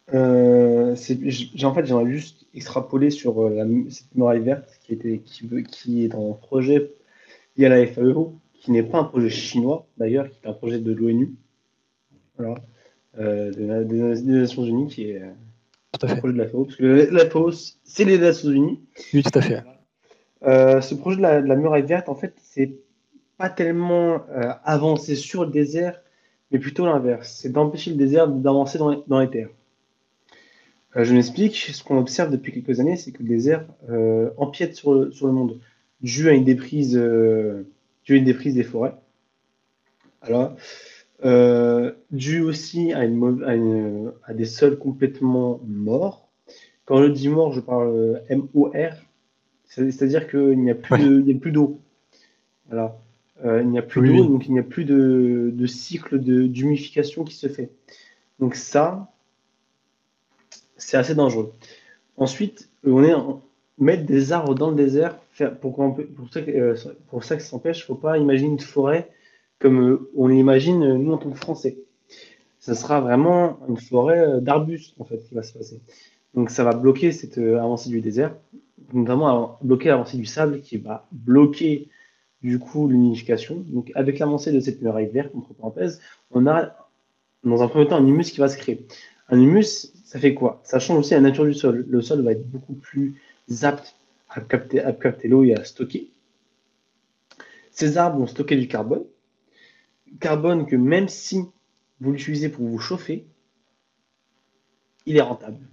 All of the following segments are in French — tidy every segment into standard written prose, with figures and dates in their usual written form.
En fait, j'aimerais juste extrapoler sur cette muraille verte qui est un projet lié à la FAO, qui n'est pas un projet chinois d'ailleurs, qui est un projet de l'ONU, voilà, des Nations Unies, qui est Tout à un fait. projet de la FAO, parce que la FAO, c'est les Nations Unies. Oui, tout à fait. Ce projet de la muraille verte, en fait, c'est pas tellement avancer sur le désert, mais plutôt l'inverse. C'est d'empêcher le désert d'avancer dans les terres. Je m'explique. Ce qu'on observe depuis quelques années, c'est que le désert empiète sur le monde, dû à dû à une déprise des forêts. Alors, dû aussi à des sols complètement morts. Quand je dis mort, je parle M-O-R, c'est-à-dire qu'il n'y a plus Ouais. il n'y a plus d'eau. Voilà. Il n'y a plus Oui, d'eau, oui. donc il n'y a plus de cycle d'humification qui se fait. Donc ça, c'est assez dangereux. Ensuite, mettre des arbres dans le désert, pour ça que ça s'empêche, il ne faut pas imaginer une forêt comme on l'imagine nous en tant que Français. Ça sera vraiment une forêt d'arbustes en fait qui va se passer. Donc ça va bloquer cette avancée du désert, notamment bloquer l'avancée du sable qui va bloquer du coup l'unification. Donc avec l'avancée de cette muraille verte, entre parenthèses, on a dans un premier temps un humus qui va se créer. Un humus, ça fait quoi? Ça change aussi la nature du sol. Le sol va être beaucoup plus apte à capter l'eau et à stocker. Ces arbres vont stocker du carbone. Carbone que même si vous l'utilisez pour vous chauffer, il est rentable.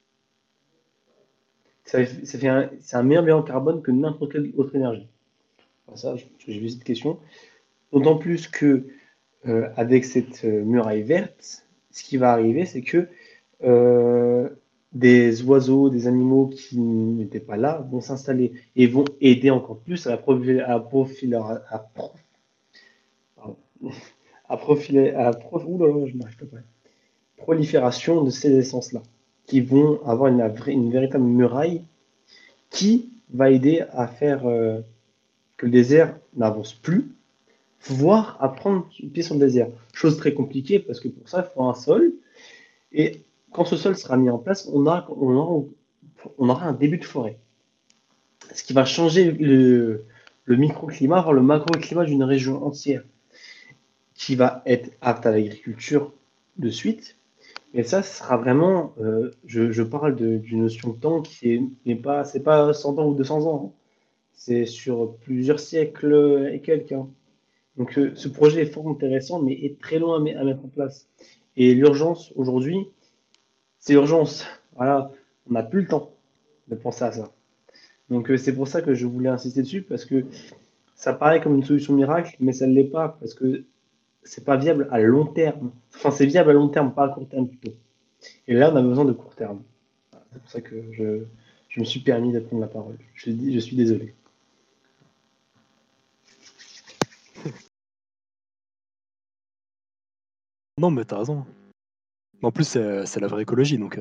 C'est un meilleur bilan carbone que n'importe quelle autre énergie. Enfin, ça, j'ai vu cette question. D'autant plus que avec cette muraille verte, ce qui va arriver, c'est que euh, des oiseaux, des animaux qui n'étaient pas là vont s'installer et vont aider encore plus prolifération de ces essences-là, qui vont avoir une véritable muraille qui va aider à faire que le désert n'avance plus, voire à prendre pied sur le désert. Chose très compliquée parce que pour ça, il faut un sol. Et quand ce sol sera mis en place, on aura un début de forêt. Ce qui va changer le microclimat, voire le macroclimat d'une région entière, qui va être apte à l'agriculture de suite. Et ça, ce sera vraiment, je parle d'une notion de temps n'est pas, c'est pas 100 ans ou 200 ans, hein. C'est sur plusieurs siècles et quelques, hein. Donc ce projet est fort intéressant, mais est très loin à mettre en place. Et l'urgence aujourd'hui, c'est l'urgence. Voilà, on n'a plus le temps de penser à ça. Donc c'est pour ça que je voulais insister dessus, parce que ça paraît comme une solution miracle, mais ça ne l'est pas, parce que c'est pas viable à long terme. Enfin, c'est viable à long terme, pas à court terme plutôt. Et là, on a besoin de court terme. C'est pour ça que je me suis permis de prendre la parole. Je suis désolé. Non, mais t'as raison. En plus, c'est la vraie écologie, donc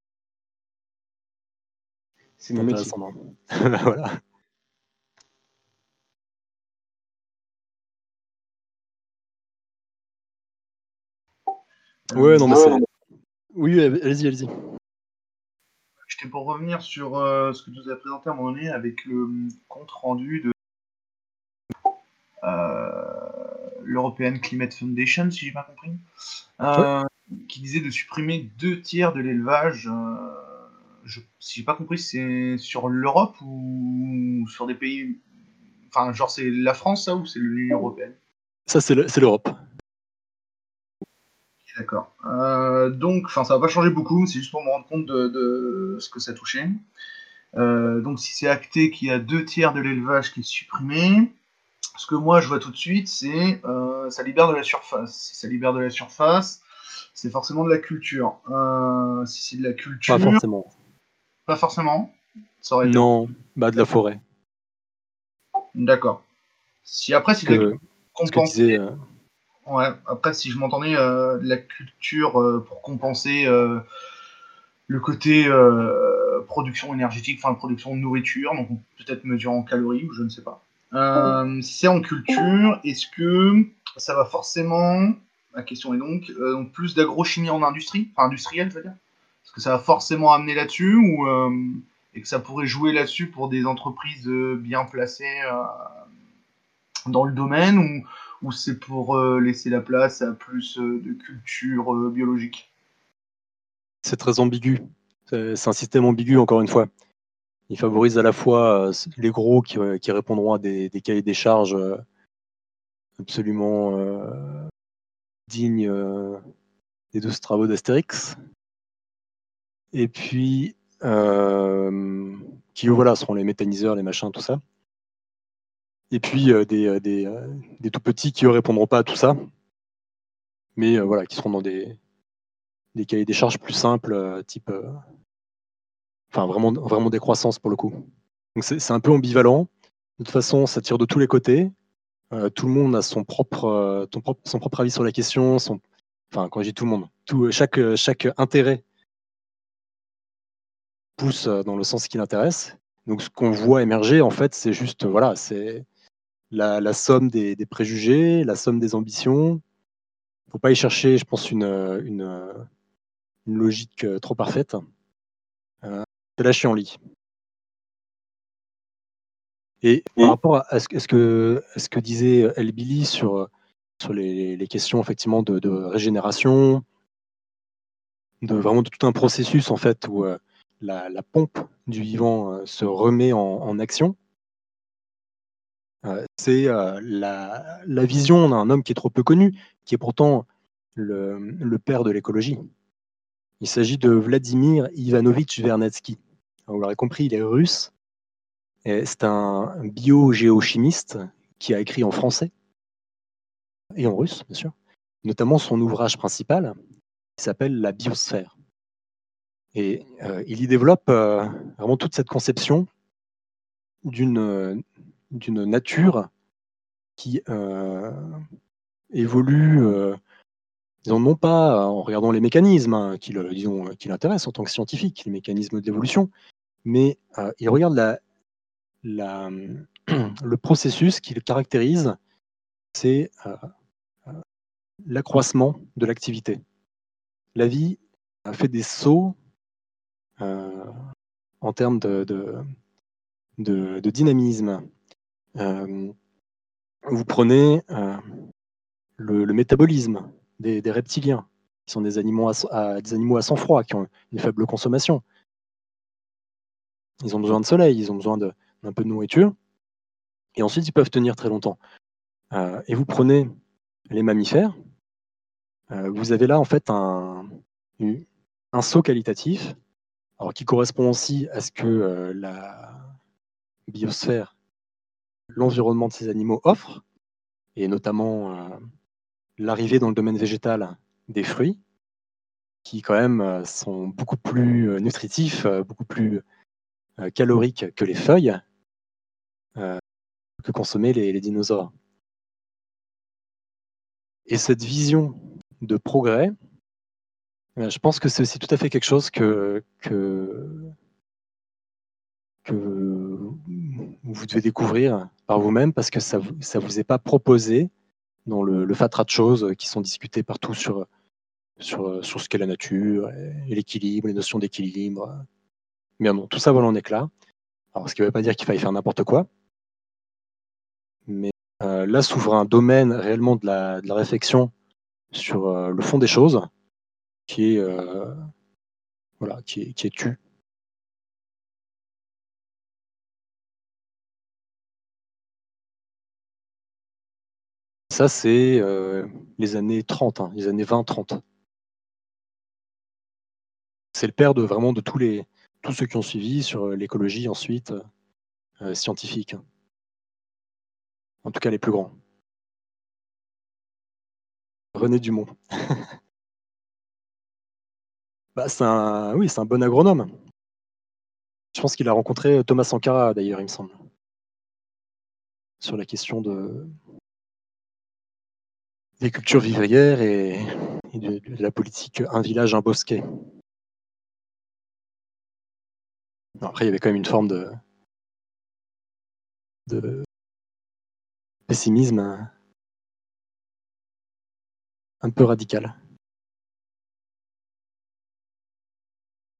C'est c'est mon métier. intéressant, non? Voilà. Ouais, non, mais Ouais, c'est. Oui, allez-y, allez-y. j'étais pour revenir sur ce que tu nous as présenté à un moment donné avec le compte rendu de l'European Climate Foundation, si j'ai bien compris, Ouais. euh, qui disait de supprimer 2 tiers de l'élevage. Si j'ai pas compris, c'est sur l'Europe ou sur des pays. Enfin, genre, c'est la France, ça, ou c'est l'Union européenne? Ça, c'est l'Europe. D'accord. Donc, enfin, ça va pas changer beaucoup, c'est juste pour me rendre compte de ce que ça touchait. Donc, si c'est acté qu'il y a 2 tiers de l'élevage qui est supprimé, ce que moi je vois tout de suite, c'est ça libère de la surface. Si ça libère de la surface, c'est forcément de la culture. Si c'est de la Pas culture, forcément. pas forcément. Ça aurait été Non, bah de la forêt. d'accord. Si après, si de la Que, culture ce que disait. compensée, ouais. Après, si je m'entendais de la culture pour compenser le côté production énergétique, enfin production de nourriture, donc peut-être mesure en calories ou je ne sais pas. Si c'est en culture, est-ce que ça va forcément, la question est donc plus d'agrochimie en industrie, enfin industrielle, je veux dire, que ça va forcément amener là-dessus et que ça pourrait jouer là-dessus pour des entreprises bien placées dans le domaine ou c'est pour laisser la place à plus de culture biologique? C'est très ambigu. C'est un système ambigu, encore une fois. Il favorise à la fois les gros qui répondront à des cahiers des charges absolument dignes des 12 travaux d'Astérix. Et puis, qui voilà, seront les méthaniseurs, les machins, tout ça. Et puis des tout petits qui ne répondront pas à tout ça, mais voilà, qui seront dans des cahiers des charges plus simples, type. Enfin, vraiment des croissances pour le coup. Donc c'est un peu ambivalent. De toute façon, ça tire de tous les côtés. Tout le monde a son propre avis sur la question. Enfin, quand je dis tout le monde, chaque intérêt pousse dans le sens qui l'intéresse. Donc ce qu'on voit émerger, en fait, c'est juste, voilà, c'est la somme des préjugés, la somme des ambitions. Il ne faut pas y chercher, je pense, une logique trop parfaite. C'est la chienlit. Et par rapport à ce que disait El Billy sur les questions effectivement de régénération, vraiment de tout un processus en fait où la pompe du vivant se remet en action, c'est la vision d'un homme qui est trop peu connu, qui est pourtant le père de l'écologie. Il s'agit de Vladimir Ivanovitch Vernadsky. Vous l'aurez compris, il est russe. C'est un biogéochimiste qui a écrit en français et en russe, bien sûr, notamment son ouvrage principal qui s'appelle La biosphère. Et il y développe vraiment toute cette conception d'une nature qui évolue, disons, non pas en regardant les mécanismes qui l'intéressent en tant que scientifique, les mécanismes d'évolution, mais il regarde le processus qui le caractérise, c'est l'accroissement de l'activité. La vie a fait des sauts en termes de dynamisme. Vous prenez le métabolisme des reptiliens, qui sont des animaux à sang-froid, qui ont une faible consommation. Ils ont besoin de soleil, ils ont besoin d'un peu de nourriture, et ensuite ils peuvent tenir très longtemps. Et vous prenez les mammifères, vous avez là en fait un saut qualitatif, alors qui correspond aussi à ce que la biosphère, l'environnement de ces animaux offre, et notamment l'arrivée dans le domaine végétal des fruits, qui quand même sont beaucoup plus nutritifs, beaucoup plus caloriques que les feuilles que consommaient les dinosaures. Et cette vision de progrès, je pense que c'est aussi tout à fait quelque chose que vous devez découvrir par vous-même, parce que ça vous est pas proposé dans le fatras de choses qui sont discutées partout sur ce qu'est la nature et l'équilibre, les notions d'équilibre. Mais non, tout ça vole en éclats. Alors, ce qui ne veut pas dire qu'il faille faire n'importe quoi, mais là s'ouvre un domaine réellement de la réflexion sur le fond des choses qui est, voilà, qui est tu. Ça, c'est les années 30, hein, les années 20-30. C'est le père de tous ceux qui ont suivi sur l'écologie ensuite scientifique. En tout cas, les plus grands. René Dumont. Bah, c'est un bon agronome. Je pense qu'il a rencontré Thomas Sankara, d'ailleurs, il me semble, sur la question des cultures vivrières et de la politique un village, un bosquet. Après, il y avait quand même une forme de pessimisme un peu radical.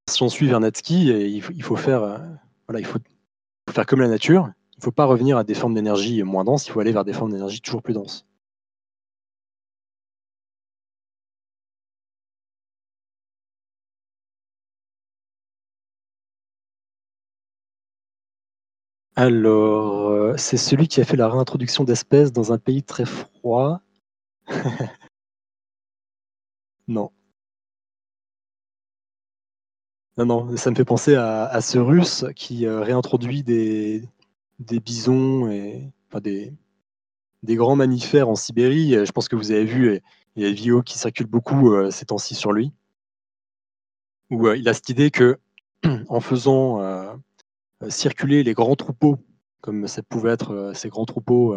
si on suit Vernadsky, il faut faire, voilà, il faut faire comme la nature. Il ne faut pas revenir à des formes d'énergie moins denses, il faut aller vers des formes d'énergie toujours plus denses. Alors, c'est celui qui a fait la réintroduction d'espèces dans un pays très froid. Non. Non, non, ça me fait penser à ce Russe qui réintroduit des bisons et enfin des grands mammifères en Sibérie. Je pense que vous avez vu, il y a des vidéos qui circulent beaucoup ces temps-ci sur lui, où il a cette idée que en faisant circuler les grands troupeaux, comme ça pouvait être ces grands troupeaux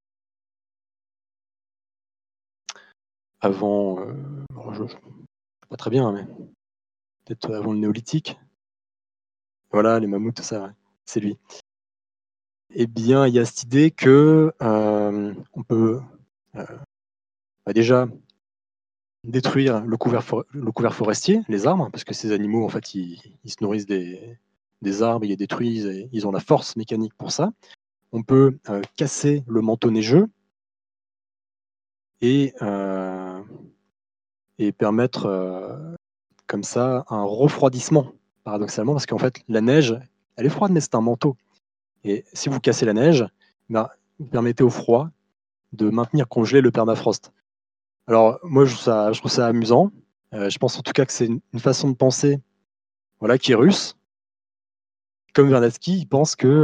avant, je ne sais pas très bien, mais peut-être avant le néolithique. Voilà, les mammouths, tout ça, ouais, c'est lui. Eh bien, il y a cette idée que on peut déjà détruire le couvert forestier, les arbres, parce que ces animaux, en fait, ils se nourrissent des arbres, ils les détruisent, et ils ont la force mécanique pour ça. On peut casser le manteau neigeux et, et permettre comme ça un refroidissement, paradoxalement, parce qu'en fait, la neige, elle est froide, mais c'est un manteau. Et si vous cassez la neige, ben, vous permettez au froid de maintenir congelé le permafrost. Alors, moi, je trouve ça amusant. Je pense en tout cas que c'est une façon de penser, voilà, qui est russe. Comme Vernadsky, il pense que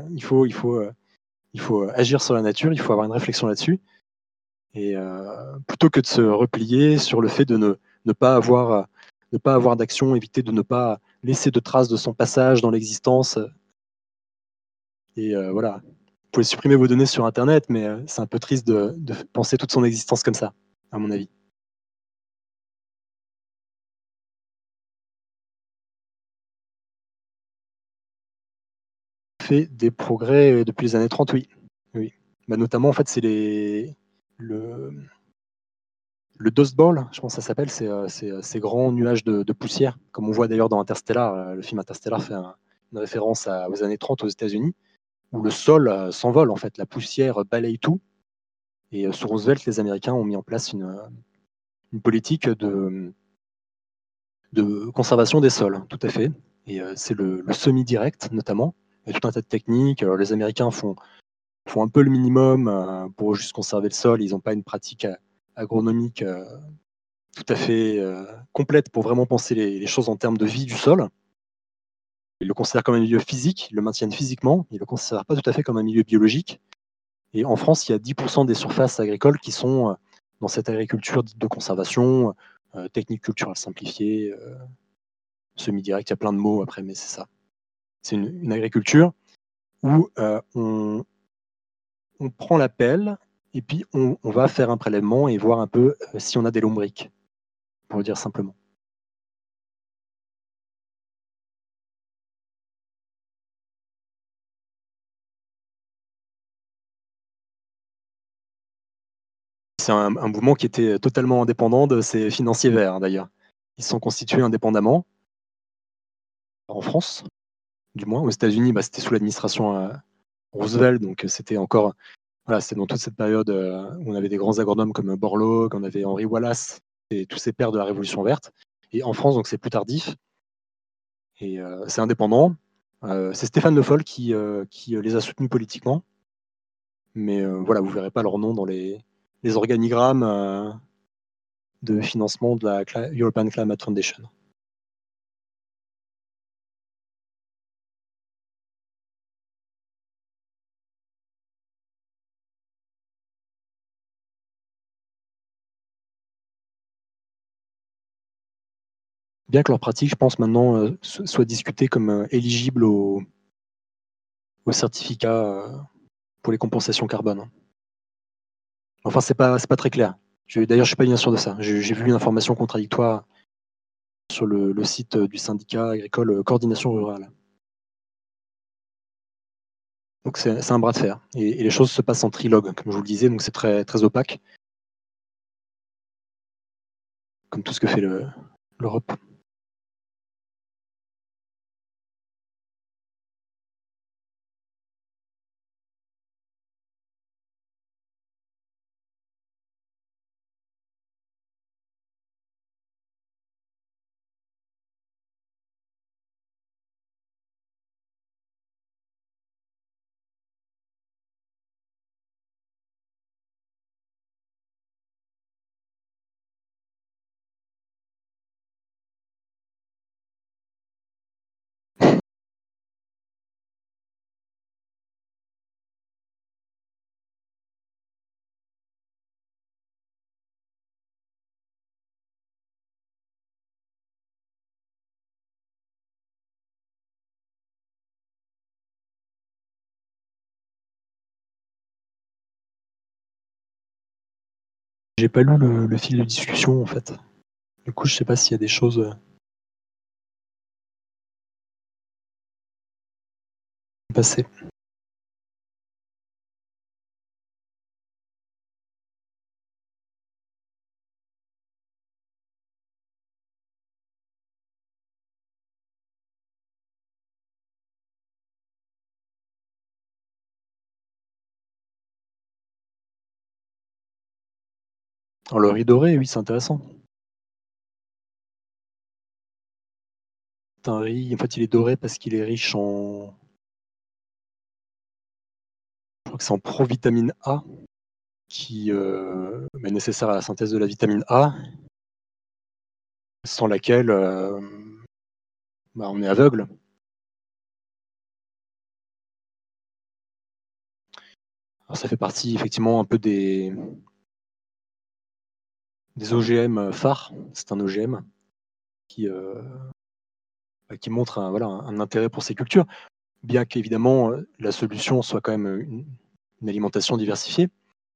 il faut agir sur la nature, il faut avoir une réflexion là-dessus. Et plutôt que de se replier sur le fait de ne pas avoir d'action, éviter de ne pas laisser de traces de son passage dans l'existence. Et voilà. Vous pouvez supprimer vos données sur Internet, mais c'est un peu triste de penser toute son existence comme ça, à mon avis. Fait des progrès depuis les années 30, oui. Oui. Bah, notamment, en fait, c'est le Dust Bowl, je pense que ça s'appelle, c'est ces grands nuages de poussière, comme on voit d'ailleurs dans Interstellar. Le film Interstellar fait une référence aux années 30 aux États-Unis, où le sol s'envole, en fait, la poussière balaye tout. Et sous Roosevelt, les Américains ont mis en place une politique de conservation des sols, tout à fait. Et c'est le semi-direct, notamment. Il y a tout un tas de techniques. Alors, les Américains font un peu le minimum pour juste conserver le sol. Ils n'ont pas une pratique agronomique tout à fait complète pour vraiment penser les choses en termes de vie du sol. Ils le considèrent comme un milieu physique, ils le maintiennent physiquement, ils ne le considèrent pas tout à fait comme un milieu biologique. Et en France, il y a 10% des surfaces agricoles qui sont dans cette agriculture dite de conservation, technique culturelle simplifiée, semi-direct, il y a plein de mots après, mais c'est ça. C'est une agriculture où on prend la pelle et puis on va faire un prélèvement et voir un peu si on a des lombriques, pour le dire simplement. C'est un mouvement qui était totalement indépendant de ces financiers verts, d'ailleurs. Ils se sont constitués indépendamment, en France, du moins. Aux États-Unis, bah, c'était sous l'administration Roosevelt, donc c'était encore, voilà, c'était dans toute cette période où on avait des grands agronomes comme Borlaug, on avait Henry Wallace, et tous ces pères de la Révolution verte. Et en France, donc c'est plus tardif, et c'est indépendant. C'est Stéphane Le Foll qui les a soutenus politiquement, mais voilà, vous verrez pas leur nom dans les organigrammes de financement de la European Climate Foundation. Bien que leur pratique, je pense maintenant, soit discutée comme éligible au certificat pour les compensations carbone. Enfin, c'est pas très clair. D'ailleurs, je suis pas bien sûr de ça. J'ai vu une information contradictoire sur le site du syndicat agricole Coordination Rurale. Donc c'est un bras de fer. Et les choses se passent en trilogue, comme je vous le disais, donc c'est très, très opaque, comme tout ce que fait l'Europe. J'ai pas lu le fil de discussion en fait. Du coup, je sais pas s'il y a des choses passées. Alors, le riz doré, oui, c'est intéressant. C'est un riz, en fait, il est doré parce qu'il est riche en. Je crois que c'est en provitamine A qui est nécessaire à la synthèse de la vitamine A, sans laquelle on est aveugle. Alors, ça fait partie effectivement un peu des OGM phares. C'est un OGM qui montre un intérêt pour ces cultures, bien qu'évidemment la solution soit quand même une alimentation diversifiée.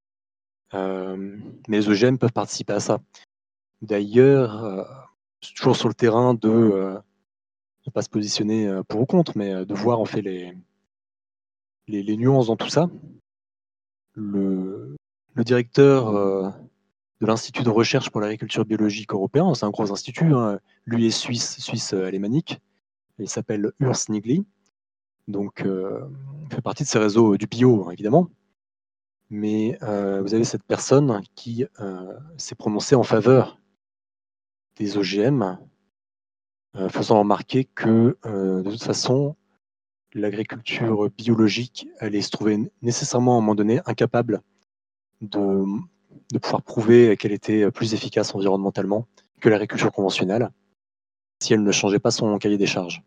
Mais les OGM peuvent participer à ça. D'ailleurs, toujours sur le terrain de ne pas se positionner pour ou contre, mais de voir en fait les nuances dans tout ça. Le directeur de l'Institut de recherche pour l'agriculture biologique européen, c'est un gros institut, hein. Lui est suisse alémanique, il s'appelle Urs Nigli, donc il fait partie de ces réseaux du bio, hein, évidemment. Mais vous avez cette personne qui s'est prononcée en faveur des OGM, faisant remarquer que de toute façon, l'agriculture biologique allait se trouver nécessairement à un moment donné incapable de, pouvoir prouver qu'elle était plus efficace environnementalement que l'agriculture conventionnelle si elle ne changeait pas son cahier des charges.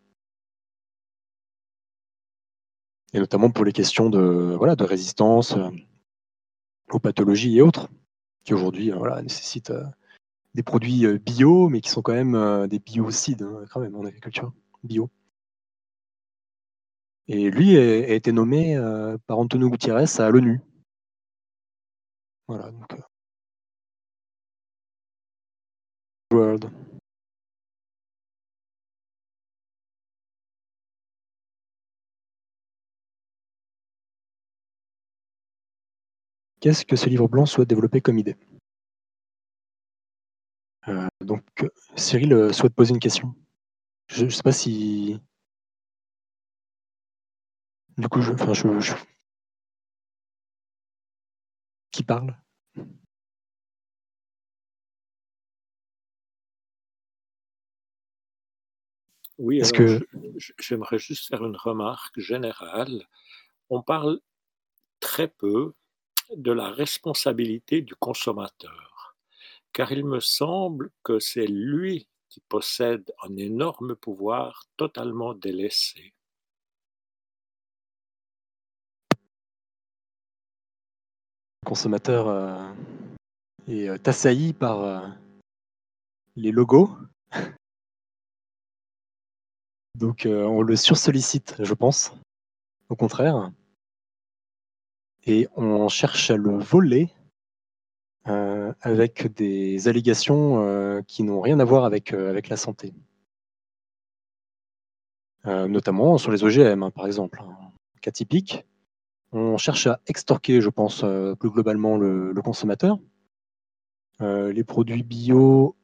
Et notamment pour les questions de résistance aux pathologies et autres, qui aujourd'hui nécessitent des produits bio, mais qui sont quand même des biocides, hein, quand même, en agriculture bio. Et lui a été nommé par Antonio Gutiérrez à l'ONU. Voilà, donc World. Qu'est-ce que ce livre blanc souhaite développer comme idée? Donc, Cyril souhaite poser une question. Je ne sais pas si. Du coup, qui parle? Oui, Est-ce alors que. j'aimerais juste faire une remarque générale. On parle très peu de la responsabilité du consommateur, car il me semble que c'est lui qui possède un énorme pouvoir totalement délaissé. Le consommateur est assailli par les logos. Donc, on le sursollicite, je pense, au contraire. Et on cherche à le voler avec des allégations qui n'ont rien à voir avec la santé. Notamment sur les OGM, hein, par exemple. Un cas typique. On cherche à extorquer, je pense, plus globalement le consommateur. Les produits bio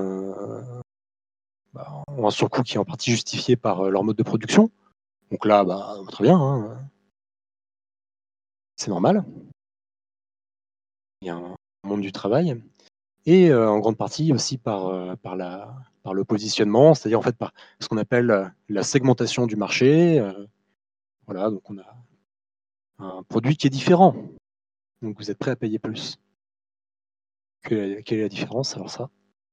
ont un surcoût qui est en partie justifié par leur mode de production. Donc là, très bien, hein, c'est normal. Il y a un monde du travail. Et en grande partie aussi par le positionnement, c'est-à-dire en fait par ce qu'on appelle la segmentation du marché. Voilà, donc on a un produit qui est différent. Donc vous êtes prêt à payer plus. Quelle est la différence alors ça?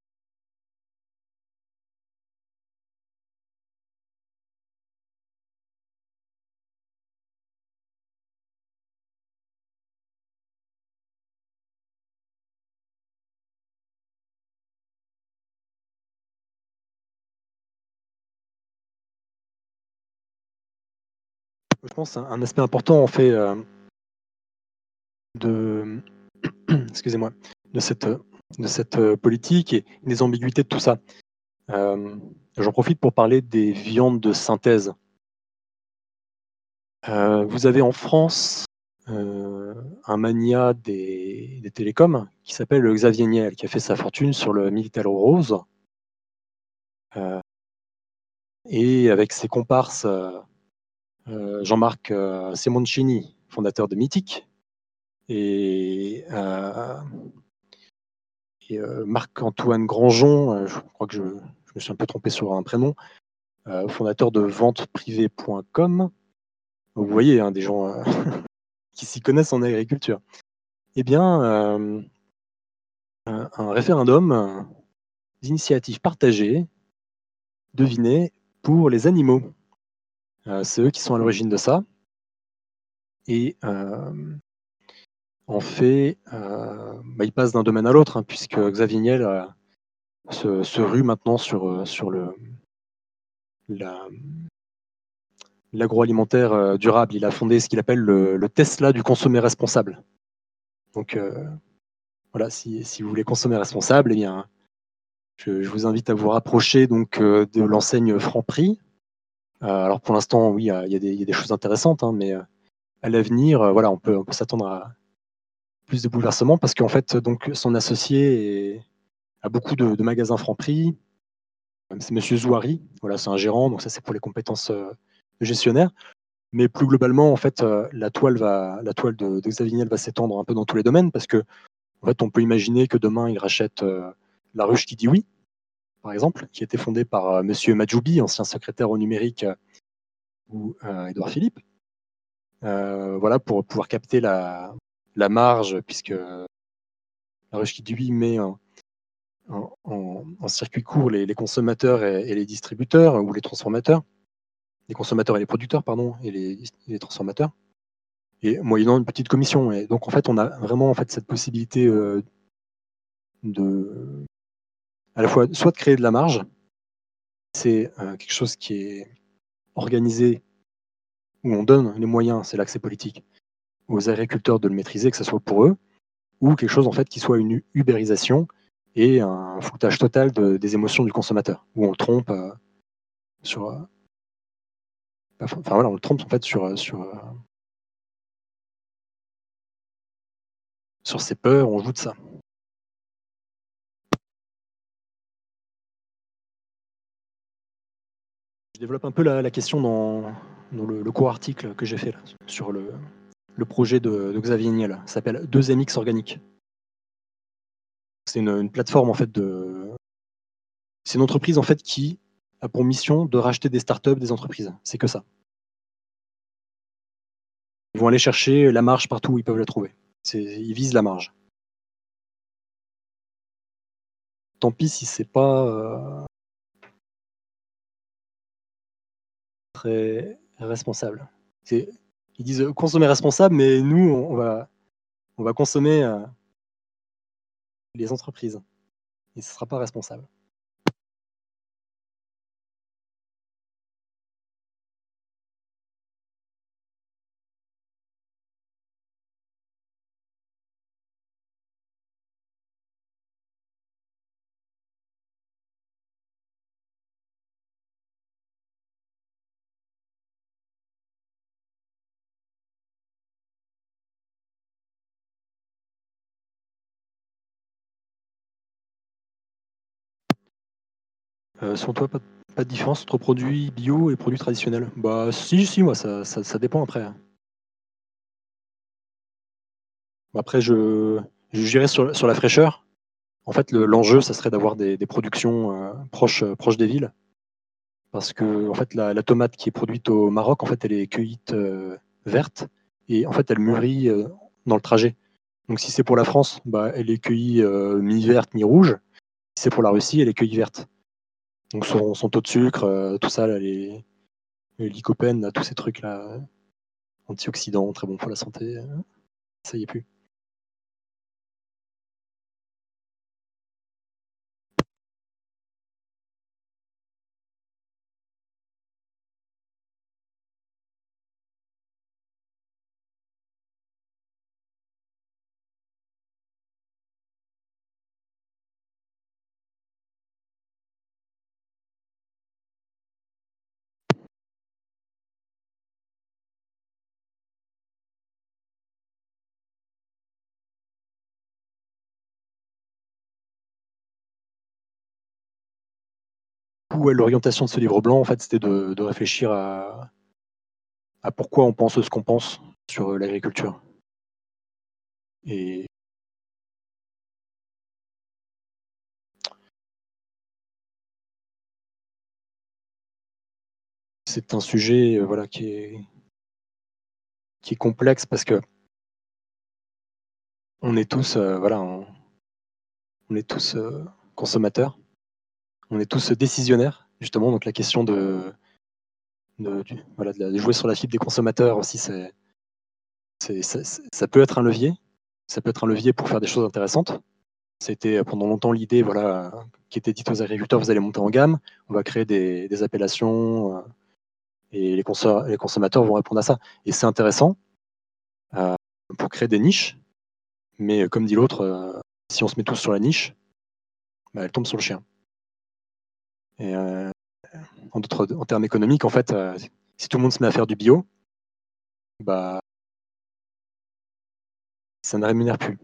Je pense un aspect important en fait de excusez-moi, cette politique et des ambiguïtés de tout ça. J'en profite pour parler des viandes de synthèse. Vous avez en France un mania des télécoms qui s'appelle Xavier Niel, qui a fait sa fortune sur le Minitel Rose. Et avec ses comparses Jean-Marc Simoncini, fondateur de Mythic, et Marc-Antoine Grandjean, je crois que je me suis un peu trompé sur un prénom, fondateur de venteprivée.com. Vous voyez, hein, des gens qui s'y connaissent en agriculture. Eh bien, un référendum d'initiative partagée, devinez, pour les animaux. C'est eux qui sont à l'origine de ça. Et en fait, ils passent d'un domaine à l'autre, hein, puisque Xavier Niel se rue maintenant sur l'agroalimentaire durable. Il a fondé ce qu'il appelle le Tesla du consommer responsable. Donc voilà, si vous voulez consommer responsable, eh bien, je vous invite à vous rapprocher donc, de l'enseigne Franprix. Alors pour l'instant, oui, il y a des choses intéressantes, hein, mais à l'avenir, voilà, on peut s'attendre à plus de bouleversements parce qu'en fait, donc, son associé a beaucoup de magasins Franprix. C'est Monsieur Zouari, voilà, c'est un gérant, donc ça c'est pour les compétences de gestionnaire. Mais plus globalement, en fait, la toile de Xavier Niel va s'étendre un peu dans tous les domaines parce que, en fait, on peut imaginer que demain il rachète La Ruche qui dit oui, par exemple, qui a été fondée par Monsieur Majoubi, ancien secrétaire au numérique, ou Édouard Philippe. Voilà, pour pouvoir capter la marge, puisque La Ruche qui dit oui met en circuit court les consommateurs et les distributeurs ou les transformateurs, les consommateurs et les producteurs, pardon, et les transformateurs, et moyennant une petite commission. Et donc en fait, on a vraiment en fait cette possibilité de à la fois soit de créer de la marge, c'est quelque chose qui est organisé où on donne les moyens, c'est l'accès politique, aux agriculteurs de le maîtriser, que ce soit pour eux, ou quelque chose en fait qui soit une ubérisation et un foutage total des émotions du consommateur, où on le trompe sur. Enfin voilà, on le trompe en fait sur ses peurs, on joue de ça. Je développe un peu la question dans le court article que j'ai fait là, sur le projet de Xavier Niel. Ça s'appelle 2MX Organique. C'est une plateforme en fait c'est une entreprise en fait qui a pour mission de racheter des startups, des entreprises. C'est que ça. Ils vont aller chercher la marge partout où ils peuvent la trouver. Ils visent la marge. Tant pis si c'est pas très responsable. Ils disent consommer responsable, mais nous on va consommer les entreprises. Et ce ne sera pas responsable. Selon toi, pas de différence entre produits bio et produits traditionnels? Bah si, moi ça dépend après. Après je jugerais sur la fraîcheur. En fait, l'enjeu, ça serait d'avoir des productions proches des villes. Parce que en fait, la tomate qui est produite au Maroc, en fait, elle est cueillite verte et en fait, elle mûrit dans le trajet. Donc si c'est pour la France, bah, elle est cueillie mi-verte, mi-rouge. Si c'est pour la Russie, elle est cueillie verte. Donc son taux de sucre, tout ça, là, les lycopène, là, tous ces trucs-là, antioxydants, très bons pour la santé, ça y est plus. coup, ouais, l'orientation de ce livre blanc, en fait, c'était de réfléchir à pourquoi on pense ce qu'on pense sur l'agriculture. Et c'est un sujet voilà, qui est complexe parce que on est tous, voilà, on est tous consommateurs, on est tous décisionnaires, justement. Donc la question voilà, de jouer sur la fibre des consommateurs aussi, ça peut être un levier. Ça peut être un levier pour faire des choses intéressantes. C'était pendant longtemps l'idée, voilà, qui était dite aux agriculteurs, vous allez monter en gamme, on va créer des appellations et les consommateurs vont répondre à ça. Et c'est intéressant pour créer des niches, mais comme dit l'autre, si on se met tous sur la niche, bah, elle tombe sur le chien. Et en termes économiques, en fait, si tout le monde se met à faire du bio, bah, ça ne rémunère plus.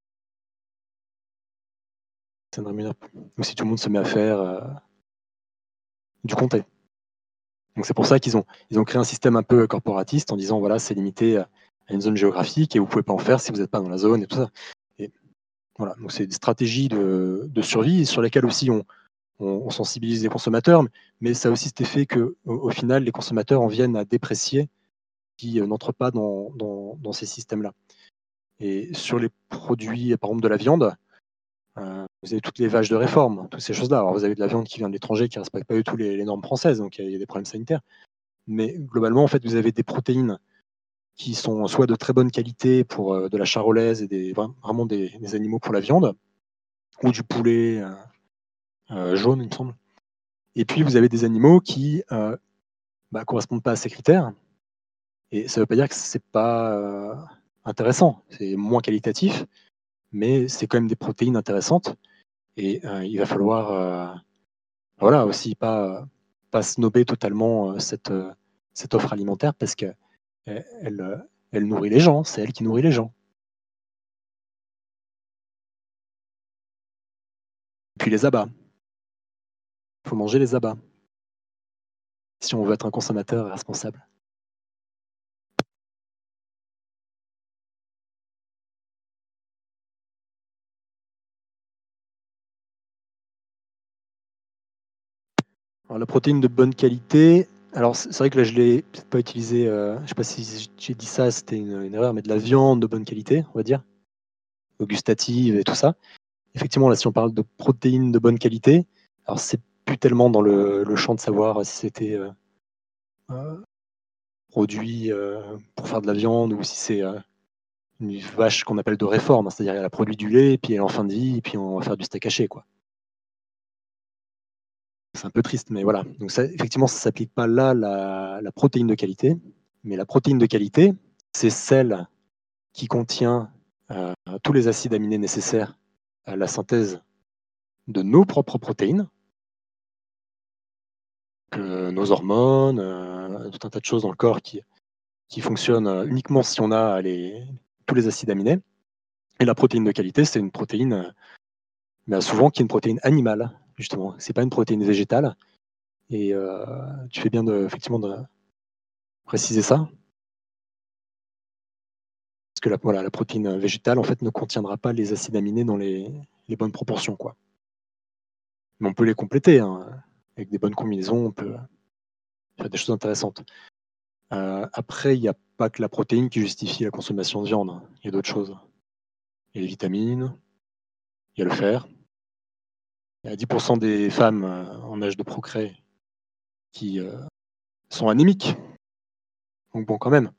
Ça ne rémunère plus. Ou si tout le monde se met à faire du comté. Donc c'est pour ça qu'ils ont créé un système un peu corporatiste en disant voilà, c'est limité à une zone géographique et vous ne pouvez pas en faire si vous n'êtes pas dans la zone et tout ça. Et voilà, donc c'est des stratégies de survie sur lesquelles aussi on sensibilise les consommateurs, mais ça a aussi cet effet qu'au final, les consommateurs en viennent à déprécier qui n'entrent pas dans ces systèmes-là. Et sur les produits, par exemple de la viande, vous avez toutes les vaches de réforme, toutes ces choses-là. Alors vous avez de la viande qui vient de l'étranger, qui ne respecte pas du tout les normes françaises, donc il y a des problèmes sanitaires. Mais globalement, en fait, vous avez des protéines qui sont soit de très bonne qualité pour de la charolaise et vraiment des animaux pour la viande, ou du poulet jaune, il me semble. Et puis vous avez des animaux qui correspondent pas à ces critères. Et ça ne veut pas dire que c'est pas intéressant, c'est moins qualitatif, mais c'est quand même des protéines intéressantes. Et il va falloir voilà, aussi pas snober totalement cette offre alimentaire parce que elle nourrit les gens, c'est elle qui nourrit les gens. Puis les abats. Il faut manger les abats si on veut être un consommateur responsable. Alors, la protéine de bonne qualité, alors c'est vrai que là je l'ai peut-être pas utilisé, je sais pas si j'ai dit ça, c'était une erreur, mais de la viande de bonne qualité, on va dire, gustative et tout ça. Effectivement, là si on parle de protéines de bonne qualité, alors c'est plus tellement dans le champ de savoir si c'était produit pour faire de la viande ou si c'est une vache qu'on appelle de réforme, c'est-à-dire elle a produit du lait, puis elle est en fin de vie, et puis on va faire du steak haché, quoi. C'est un peu triste, mais voilà. Donc ça, effectivement, ça ne s'applique pas là, la protéine de qualité. Mais la protéine de qualité, c'est celle qui contient tous les acides aminés nécessaires à la synthèse de nos propres protéines, nos hormones, tout un tas de choses dans le corps qui fonctionnent uniquement si on a tous les acides aminés. Et la protéine de qualité, c'est une protéine, mais souvent qui est une protéine animale, justement. C'est pas une protéine végétale. Et tu fais bien effectivement de préciser ça. Parce que voilà, la protéine végétale en fait, ne contiendra pas les acides aminés dans les bonnes proportions, quoi. Mais on peut les compléter. Hein. Avec des bonnes combinaisons, on peut faire des choses intéressantes. Après, il n'y a pas que la protéine qui justifie la consommation de viande. Il y a d'autres choses. Il y a les vitamines, il y a le fer. Il y a 10% des femmes en âge de procréer qui sont anémiques. Donc bon, quand même.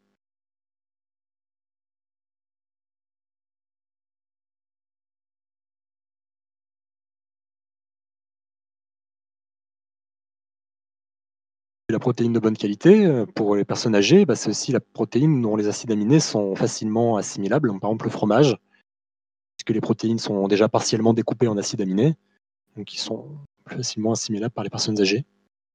La protéine de bonne qualité, pour les personnes âgées, c'est aussi la protéine dont les acides aminés sont facilement assimilables. Donc, par exemple, le fromage, puisque les protéines sont déjà partiellement découpées en acides aminés, donc ils sont plus facilement assimilables par les personnes âgées.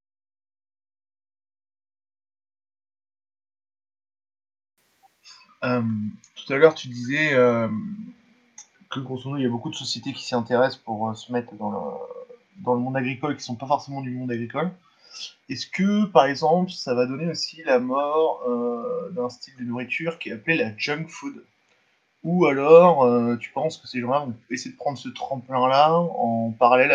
Tout à l'heure, tu disais que grosso modo, il y a beaucoup de sociétés qui s'y intéressent pour se mettre dans le monde agricole qui sont pas forcément du monde agricole. Est-ce que, par exemple, ça va donner aussi la mort d'un style de nourriture qui est appelé la junk food? Ou alors, tu penses que ces gens-là vont essayer de prendre ce tremplin-là en parallèle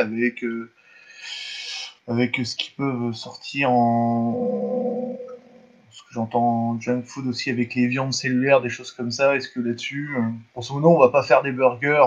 avec ce qu'ils peuvent sortir en... Ce que j'entends en junk food aussi avec les viandes cellulaires, des choses comme ça. Est-ce que là-dessus, pour ce moment, on va pas faire des burgers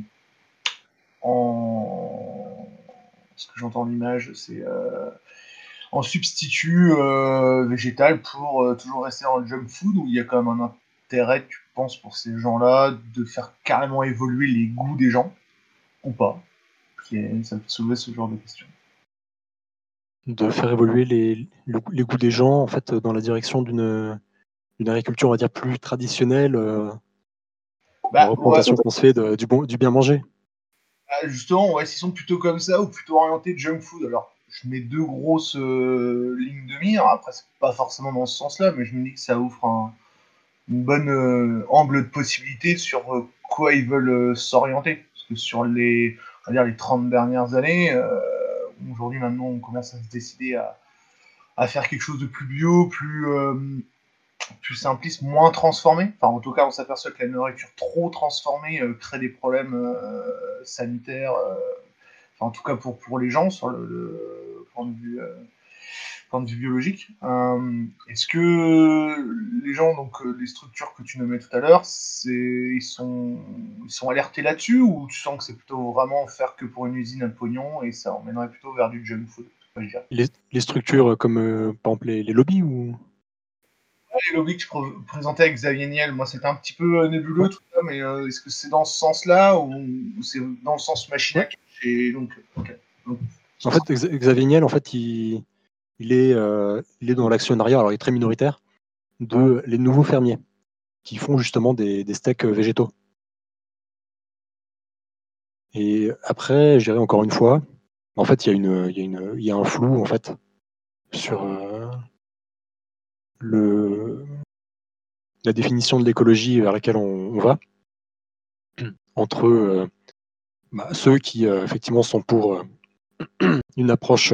en... Ce que j'entends en image, c'est en substitut végétal pour toujours rester dans le junk food, où il y a quand même un intérêt, tu penses, pour ces gens-là, de faire carrément évoluer les goûts des gens, ou pas? Ça peut soulever ce genre de questions. De faire évoluer les goûts des gens, en fait, dans la direction d'une agriculture, on va dire, plus traditionnelle, la Bah, ouais, représentation qu'on se fait du bien manger. justement, ouais, s'ils sont plutôt comme ça, ou plutôt orientés junk food, alors je mets deux grosses lignes de mire, après c'est pas forcément dans ce sens-là, mais je me dis que ça offre une bonne angle de possibilité sur quoi ils veulent s'orienter. Parce que sur on va dire les 30 dernières années, aujourd'hui maintenant on commence à se décider à faire quelque chose de plus bio, plus simpliste, moins transformé. Enfin, en tout cas, on s'aperçoit que la nourriture trop transformée crée des problèmes sanitaires, enfin, en tout cas pour les gens, sur le point de vue biologique. Est-ce que les gens, donc les structures que tu nommais tout à l'heure, ils sont alertés là-dessus, ou tu sens que c'est plutôt vraiment faire que pour une usine à pognon et ça emmènerait plutôt vers du junk food? Je dirais. Les structures comme, par exemple, les lobbies ou... Les lobbies que je présentais avec Xavier Niel, moi c'était un petit peu nébuleux Ouais. tout ça, mais est-ce que c'est dans ce sens-là ou c'est dans le sens machine à Ouais. cacher? Donc, ok. Donc, En fait, Xavier Niel, en fait, il est dans l'actionnariat, alors il est très minoritaire, de les nouveaux fermiers qui font justement des steaks végétaux. Et après, je dirais encore une fois, en fait, il y a un flou en fait sur la définition de l'écologie vers laquelle on va entre ceux qui effectivement sont pour une approche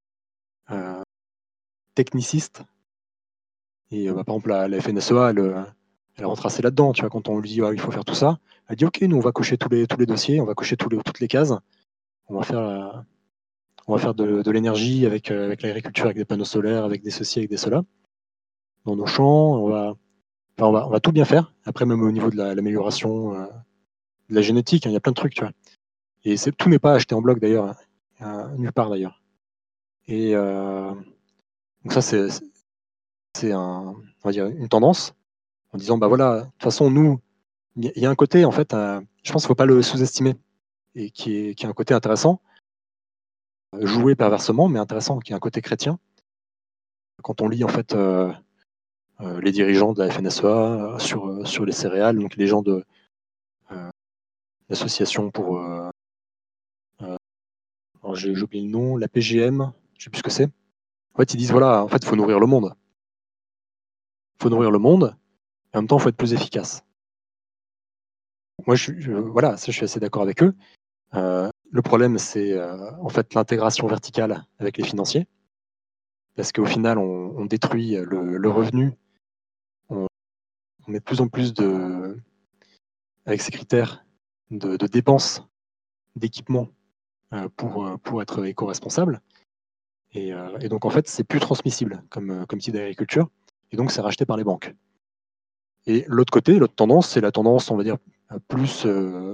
techniciste. Et par exemple, la FNSEA, elle rentre assez là-dedans. Tu vois, quand on lui dit il faut faire tout ça, elle dit ok, nous on va cocher tous les dossiers, on va cocher toutes les cases, on va faire, de l'énergie avec l'agriculture, avec des panneaux solaires, avec des ceci, avec des cela, dans nos champs, on va tout bien faire. Après, même au niveau de l'amélioration de la génétique, hein, il y a plein de trucs, tu vois. Et tout n'est pas acheté en bloc d'ailleurs, nulle part d'ailleurs. Et donc ça, c'est on va dire une tendance en disant bah voilà, de toute façon nous, il y a un côté en fait, je pense qu'il ne faut pas le sous-estimer et qui est un côté intéressant, joué perversement mais intéressant, qui est un côté chrétien. Quand on lit en fait les dirigeants de la FNSEA sur les céréales, donc les gens de l'association pour alors j'ai oublié le nom, la PGM, je ne sais plus ce que c'est. En fait, ils disent voilà, en fait, il faut nourrir le monde. Il faut nourrir le monde, et en même temps, il faut être plus efficace. Moi, voilà, ça, je suis assez d'accord avec eux. Le problème, c'est en fait l'intégration verticale avec les financiers, parce qu'au final, on détruit le revenu, on met de plus en plus avec ces critères de dépenses d'équipement pour être éco-responsable. Et donc, en fait, c'est plus transmissible comme type d'agriculture, et donc c'est racheté par les banques. Et l'autre côté, l'autre tendance, c'est la tendance, on va dire, plus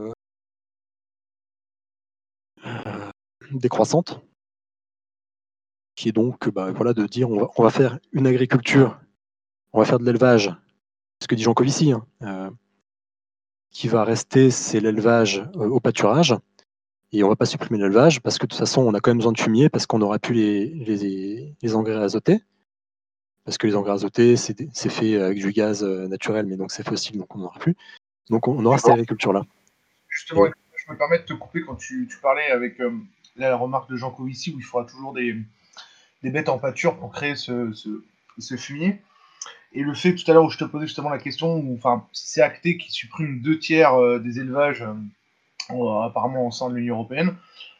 décroissante, qui est donc voilà, de dire on va faire une agriculture, on va faire de l'élevage, ce que dit Jean Covici, hein, qui va rester, c'est l'élevage au pâturage, et on ne va pas supprimer l'élevage, parce que de toute façon, on a quand même besoin de fumier, parce qu'on n'aura plus les engrais azotés, parce que les engrais azotés, c'est fait avec du gaz naturel, mais donc c'est fossile, donc on n'aura plus. Donc on aura cette agriculture-là. justement, je me permets de te couper quand tu parlais avec la remarque de Jean Covici où il faudra toujours des bêtes en pâture pour créer ce fumier. Et le fait tout à l'heure où je te posais justement la question, enfin, c'est acté qu'ils suppriment 2 tiers des élevages apparemment au sein de l'Union européenne.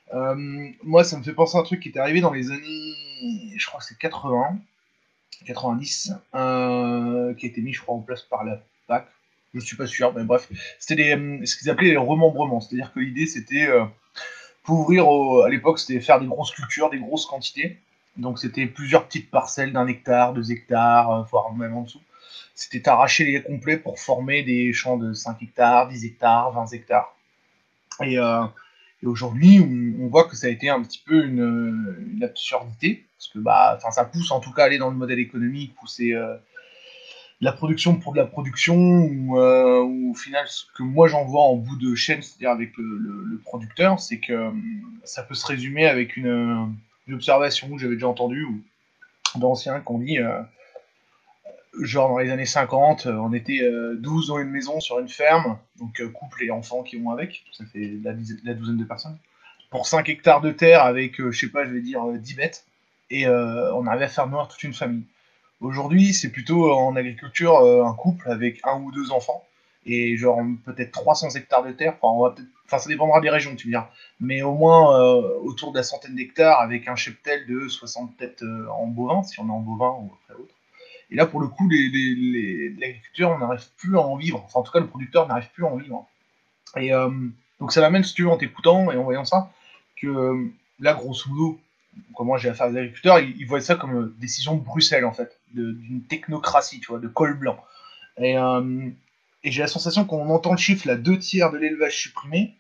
Moi, ça me fait penser à un truc qui est arrivé dans les années, je crois que c'est 80, 90, qui a été mis, je crois, en place par la PAC. Je suis pas sûr, mais bref. C'était ce qu'ils appelaient les remembrements. C'est-à-dire que l'idée, c'était pour ouvrir, à l'époque, c'était faire des grosses cultures, des grosses quantités. Donc, c'était plusieurs petites parcelles d'1 hectare, 2 hectares, voire même en dessous. C'était arracher les complets pour former des champs de 5 hectares, 10 hectares, 20 hectares. Et, et aujourd'hui, on voit que ça a été un petit peu une absurdité, parce que ça pousse en tout cas à aller dans le modèle économique, pousser la production pour de la production, ou au final, ce que moi j'en vois en bout de chaîne, c'est-à-dire avec le producteur, c'est que ça peut se résumer avec une observation que j'avais déjà entendue, ou d'anciens qui ont dit, genre dans les années 50, on était 12 dans une maison sur une ferme, donc couple et enfants qui vont avec, ça fait la douzaine de personnes, pour 5 hectares de terre avec, je sais pas, je vais dire 10 bêtes, et on arrivait à faire nourrir toute une famille. Aujourd'hui, c'est plutôt en agriculture un couple avec 1 ou 2 enfants et genre peut-être 300 hectares de terre. Enfin, ça dépendra des régions, tu me diras. Mais au moins autour de la centaine d'hectares avec un cheptel de 60 têtes en bovin, si on est en bovin ou après autre. Et là, pour le coup, l'agriculteur, on n'arrive plus à en vivre. Enfin, en tout cas, le producteur n'arrive plus à en vivre. Et donc, ça m'amène, si tu veux, en t'écoutant et en voyant ça, que là, grosso modo, quand moi j'ai affaire à des agriculteurs, ils voient ça comme décision de Bruxelles, en fait, d'une technocratie, tu vois, de col blanc. Et, et j'ai la sensation qu'on entend le chiffre, là, 2 tiers de l'élevage supprimé.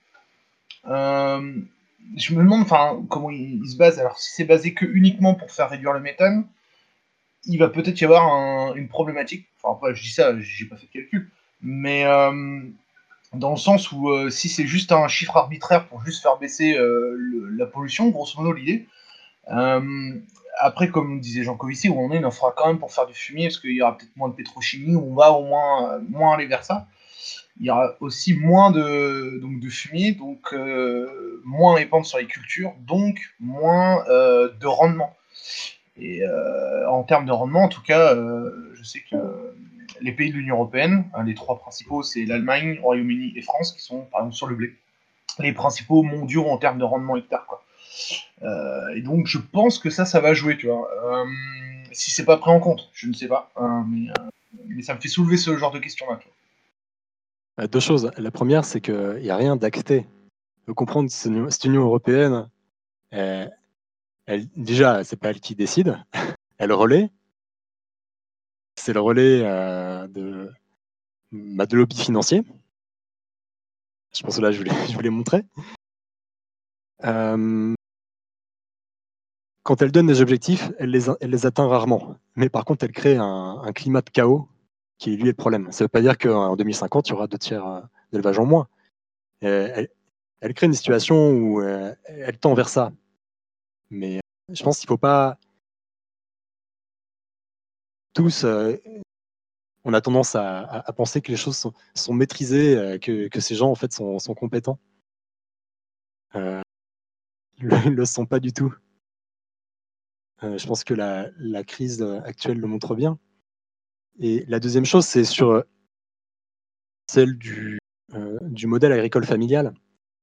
Je me demande comment il se base. Alors, si c'est basé que uniquement pour faire réduire le méthane, il va peut-être y avoir une problématique. Enfin, après, je dis ça, j'ai pas fait de calcul. Mais dans le sens où si c'est juste un chiffre arbitraire pour juste faire baisser la pollution, grosso modo l'idée. Après, comme disait Jean Covici, où on est, il en fera quand même pour faire du fumier, parce qu'il y aura peut-être moins de pétrochimie, on va au moins aller vers ça. Il y aura aussi moins de fumier, donc moins répandre sur les cultures, donc moins de rendement. Et en termes de rendement, en tout cas, je sais que les pays de l'Union européenne, les 3 principaux, c'est l'Allemagne, Royaume-Uni et France, qui sont par exemple sur le blé, les principaux mondiaux en termes de rendement hectare, quoi. Et donc je pense que ça va jouer, tu vois. Si c'est pas pris en compte, je ne sais pas, mais ça me fait soulever ce genre de questions-là. 2 choses. La première, c'est qu'il n'y a rien d'acté. Il faut comprendre que cette Union européenne, déjà, c'est pas elle qui décide, elle relaie. C'est le relais de lobby financier. Je pense que là, je voulais montrer. Quand elle donne des objectifs, elle les atteint rarement. Mais par contre, elle crée un climat de chaos qui, lui, est le problème. Ça ne veut pas dire qu'en 2050, il y aura 2 tiers d'élevage en moins. Elle crée une situation où elle tend vers ça. Mais je pense qu'il ne faut pas tous... on a tendance à penser que les choses sont maîtrisées, que ces gens, en fait, sont compétents. Ils ne le sont pas du tout. Je pense que la crise actuelle le montre bien. Et la deuxième chose, c'est sur celle du modèle agricole familial.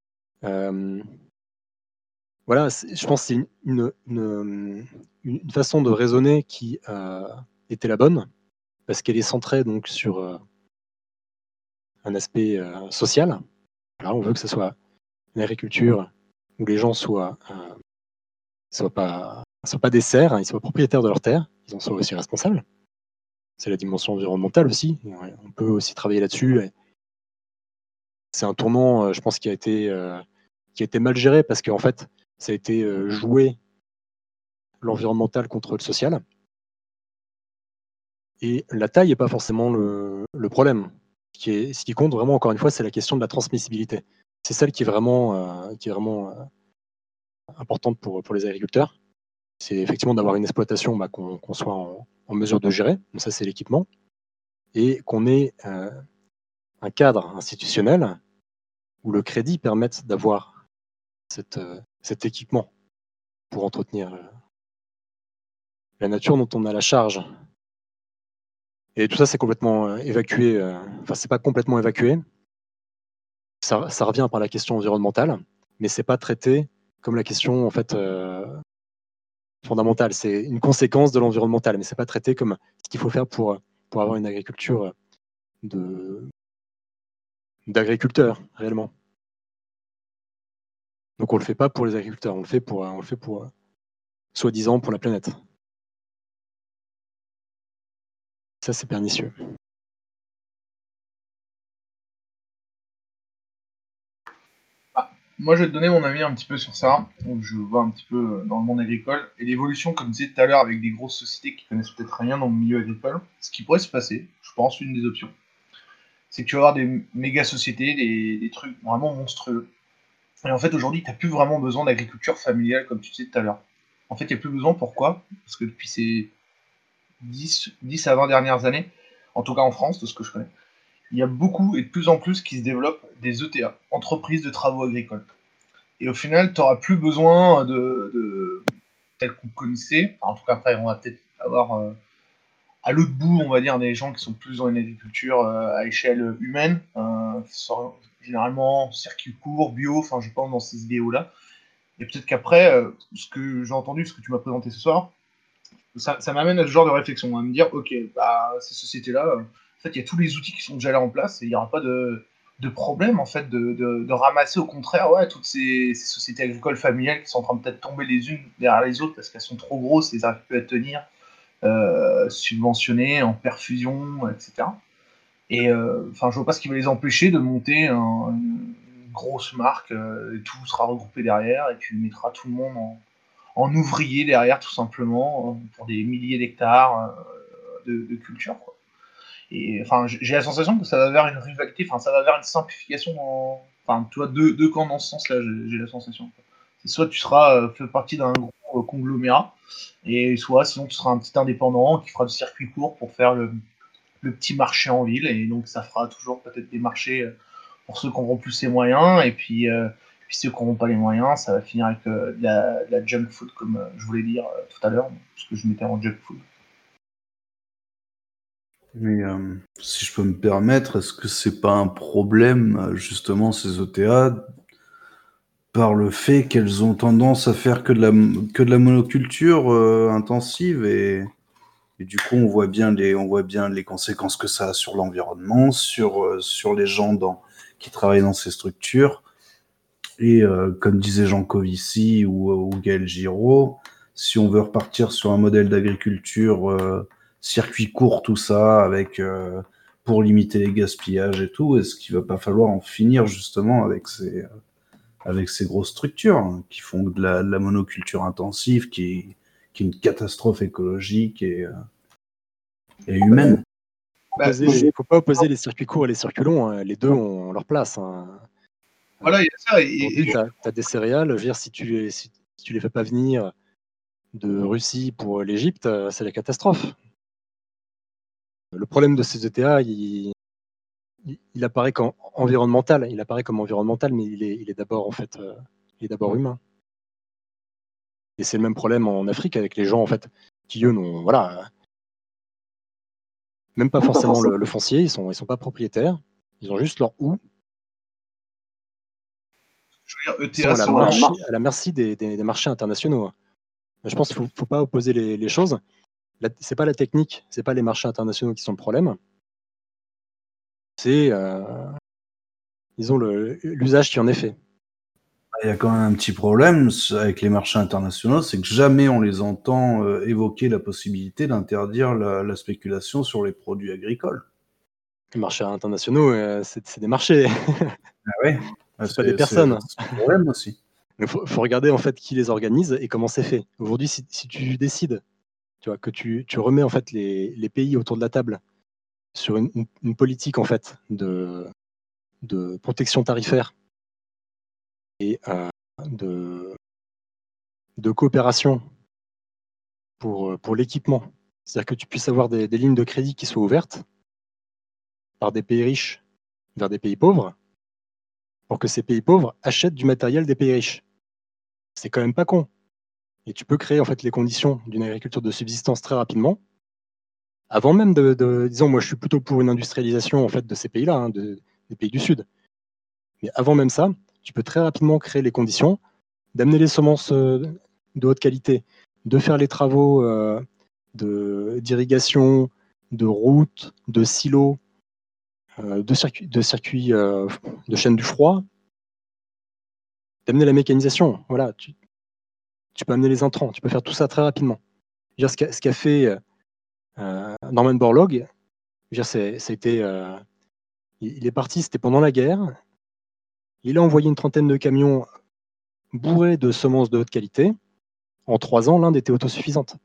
Voilà, je pense que c'est une façon de raisonner qui était la bonne, parce qu'elle est centrée donc sur un aspect social. Voilà, on veut que ce soit une agriculture où les gens soient pas des serfs, hein, ils soient propriétaires de leurs terres, ils en soient aussi responsables. C'est la dimension environnementale aussi. On peut aussi travailler là-dessus. C'est un tournant, je pense, qui a été mal géré parce qu'en fait, ça a été joué l'environnemental contre le social. Et la taille n'est pas forcément le problème. Ce qui compte vraiment, encore une fois, c'est la question de la transmissibilité. C'est celle qui est vraiment importante pour les agriculteurs. C'est effectivement d'avoir une exploitation qu'on soit en mesure de gérer. Donc ça, c'est l'équipement. Et qu'on ait un cadre institutionnel où le crédit permette d'avoir cet équipement pour entretenir la nature dont on a la charge. Et tout ça, c'est complètement évacué. Enfin, c'est pas complètement évacué. Ça revient par la question environnementale, mais c'est pas traité comme la question en fait fondamentale. C'est une conséquence de l'environnemental, mais c'est pas traité comme ce qu'il faut faire pour avoir une agriculture d'agriculteurs réellement. Donc on le fait pas pour les agriculteurs, on le fait pour soi-disant pour la planète. Ça c'est pernicieux. Moi, je vais te donner mon avis un petit peu sur ça. Donc, je vois un petit peu dans le monde agricole et l'évolution, comme tu disais tout à l'heure, avec des grosses sociétés qui connaissent peut-être rien dans le milieu agricole. Ce qui pourrait se passer, je pense, une des options, c'est que tu vas avoir des méga sociétés, des trucs vraiment monstrueux. Et en fait, aujourd'hui, tu n'as plus vraiment besoin d'agriculture familiale, comme tu disais tout à l'heure. En fait, il n'y a plus besoin. Pourquoi? Parce que depuis ces 10 à 20 dernières années, en tout cas en France, de ce que je connais, il y a beaucoup et de plus en plus qui se développent des ETA, entreprises de travaux agricoles. Et au final, tu n'auras plus besoin de tel qu'on connaissait. Enfin, en tout cas, après, on va peut-être avoir à l'autre bout, on va dire, des gens qui sont plus dans une agriculture à échelle humaine, qui sont généralement circuit court, bio, enfin, je pense dans ces idéaux-là. Et peut-être qu'après, ce que j'ai entendu, ce que tu m'as présenté ce soir, ça m'amène à ce genre de réflexion, à me dire, ok, bah, ces sociétés-là, en fait, il y a tous les outils qui sont déjà là en place et il n'y aura pas de problème, en fait, de ramasser au contraire, ouais, toutes ces sociétés agricoles familiales qui sont en train de peut-être tomber les unes derrière les autres parce qu'elles sont trop grosses et elles n'arrivent plus à tenir, subventionnées en perfusion, etc. Et enfin, je vois pas ce qui va les empêcher de monter une grosse marque, et tout sera regroupé derrière et tu mettras tout le monde en ouvrier derrière, tout simplement, pour des milliers d'hectares de culture, quoi. Et enfin, j'ai la sensation que ça va vers une rivalité, enfin, ça va vers une simplification. Enfin, tu vois, deux camps dans ce sens-là, j'ai la sensation. C'est soit tu seras fait partie d'un gros conglomérat, et soit sinon tu seras un petit indépendant qui fera du circuit court pour faire le petit marché en ville, et donc ça fera toujours peut-être des marchés pour ceux qui auront plus les moyens, et puis ceux qui n'auront pas les moyens, ça va finir avec de la junk food, comme je voulais dire tout à l'heure, parce que je mettais en junk food. Mais si je peux me permettre, est-ce que c'est pas un problème, justement, ces OTA, par le fait qu'elles ont tendance à faire que de la monoculture intensive et du coup on voit bien les conséquences que ça a sur l'environnement, sur les gens qui travaillent dans ces structures. Et comme disait Jean Covici ou Gaël Giraud, si on veut repartir sur un modèle d'agriculture circuit court, tout ça, avec pour limiter les gaspillages et tout, est-ce qu'il va pas falloir en finir justement avec ces grosses structures qui font de la monoculture intensive, qui est une catastrophe écologique et humaine. Il faut pas opposer les circuits courts et les circuits longs, hein. Les deux ont leur place, hein. Voilà, il y a ça. Aujourd'hui, tu as des céréales, je veux dire, si tu les fais pas venir de Russie pour l'Égypte, c'est la catastrophe. Le problème de ces ETA, il apparaît comme environnemental. Il apparaît comme environnemental, mais il est d'abord en fait, il est d'abord humain. Et c'est le même problème en Afrique avec les gens en fait qui eux n'ont même pas forcément le foncier. Ils sont pas propriétaires. Ils ont juste leur houe. Je veux dire, Ils ETA, sont à la merci des marchés internationaux. Je pense qu'il faut pas opposer les choses. C'est pas la technique, c'est pas les marchés internationaux qui sont le problème. C'est disons l'usage qui en est fait. Il y a quand même un petit problème avec les marchés internationaux, c'est que jamais on les entend évoquer la possibilité d'interdire la spéculation sur les produits agricoles. Les marchés internationaux, c'est des marchés. Ah ouais. C'est pas des personnes. C'est un problème aussi. Il faut regarder en fait qui les organise et comment c'est fait. Aujourd'hui, si tu décides, tu vois, que tu remets en fait les pays autour de la table sur une politique en fait de protection tarifaire et de coopération pour l'équipement, c'est-à-dire que tu puisses avoir des lignes de crédit qui soient ouvertes par des pays riches vers des pays pauvres, pour que ces pays pauvres achètent du matériel des pays riches. C'est quand même pas con. Et tu peux créer en fait les conditions d'une agriculture de subsistance très rapidement, avant même disons, moi je suis plutôt pour une industrialisation en fait de ces pays-là, hein, des pays du Sud. Mais avant même ça, tu peux très rapidement créer les conditions d'amener les semences de haute qualité, de faire les travaux d'irrigation, de routes, de silos, de circuits de chaîne du froid, d'amener la mécanisation. Voilà, tu peux amener les intrants, tu peux faire tout ça très rapidement. Je veux dire, ce qu'a fait Norman Borlaug, je veux dire, il est parti, c'était pendant la guerre. Il a envoyé une trentaine de camions bourrés de semences de haute qualité. En 3 ans, l'Inde était autosuffisante.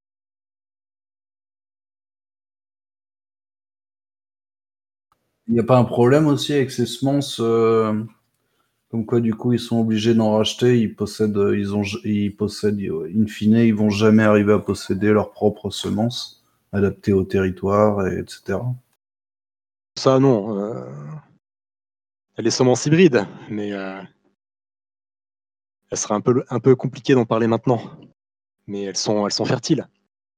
Il n'y a pas un problème aussi avec ces semences, comme quoi du coup ils sont obligés d'en racheter, ils possèdent, in fine, ils vont jamais arriver à posséder leurs propres semences adaptées au territoire, etc. Ça, non. Les semences hybrides, mais elles seraient un peu compliquées d'en parler maintenant. Mais elles sont fertiles.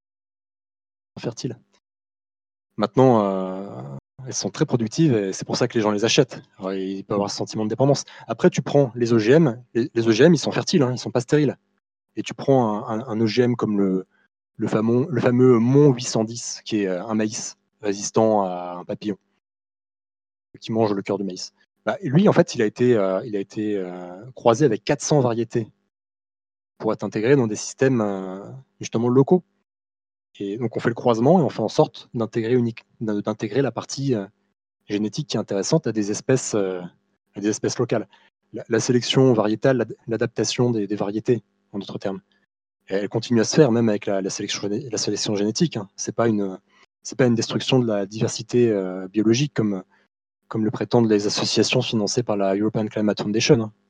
Maintenant, elles sont très productives et c'est pour ça que les gens les achètent. Alors, il peut y avoir ce sentiment de dépendance. Après, tu prends les OGM. Les OGM, ils sont fertiles, hein, ils sont pas stériles. Et tu prends un OGM comme le fameux Mont 810, qui est un maïs résistant à un papillon qui mange le cœur du maïs. Bah, lui, en fait, il a été croisé avec 400 variétés pour être intégré dans des systèmes justement locaux. Et donc, on fait le croisement et on fait en sorte d'intégrer la partie génétique qui est intéressante à des espèces locales. La sélection variétale, l'adaptation des variétés, en d'autres termes, elle continue à se faire même avec la sélection génétique. Hein. C'est pas une destruction de la diversité biologique comme le prétendent les associations financées par la European Climate Foundation. Hein.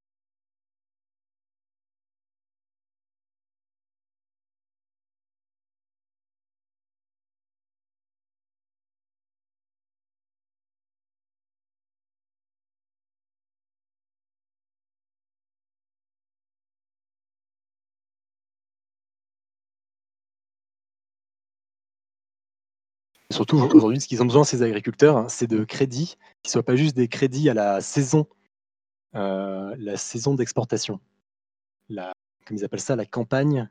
Et surtout, aujourd'hui, ce qu'ils ont besoin, ces agriculteurs, hein, c'est de crédits qui ne soient pas juste des crédits à la saison d'exportation. Comme ils appellent ça, la campagne.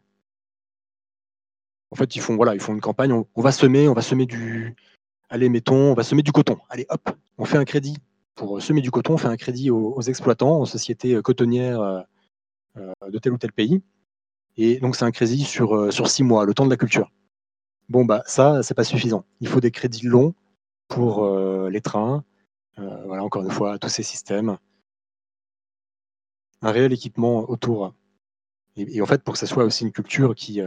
En fait, ils font une campagne, on va semer on va semer du coton. Allez, hop, on fait un crédit. Pour semer du coton, on fait un crédit aux exploitants, aux sociétés cotonnières de tel ou tel pays. Et donc, c'est un crédit sur 6 mois, le temps de la culture. Bon, bah, ça, c'est pas suffisant. Il faut des crédits longs pour les trains. Voilà, encore une fois, tous ces systèmes. Un réel équipement autour. Et en fait, pour que ça soit aussi une culture qui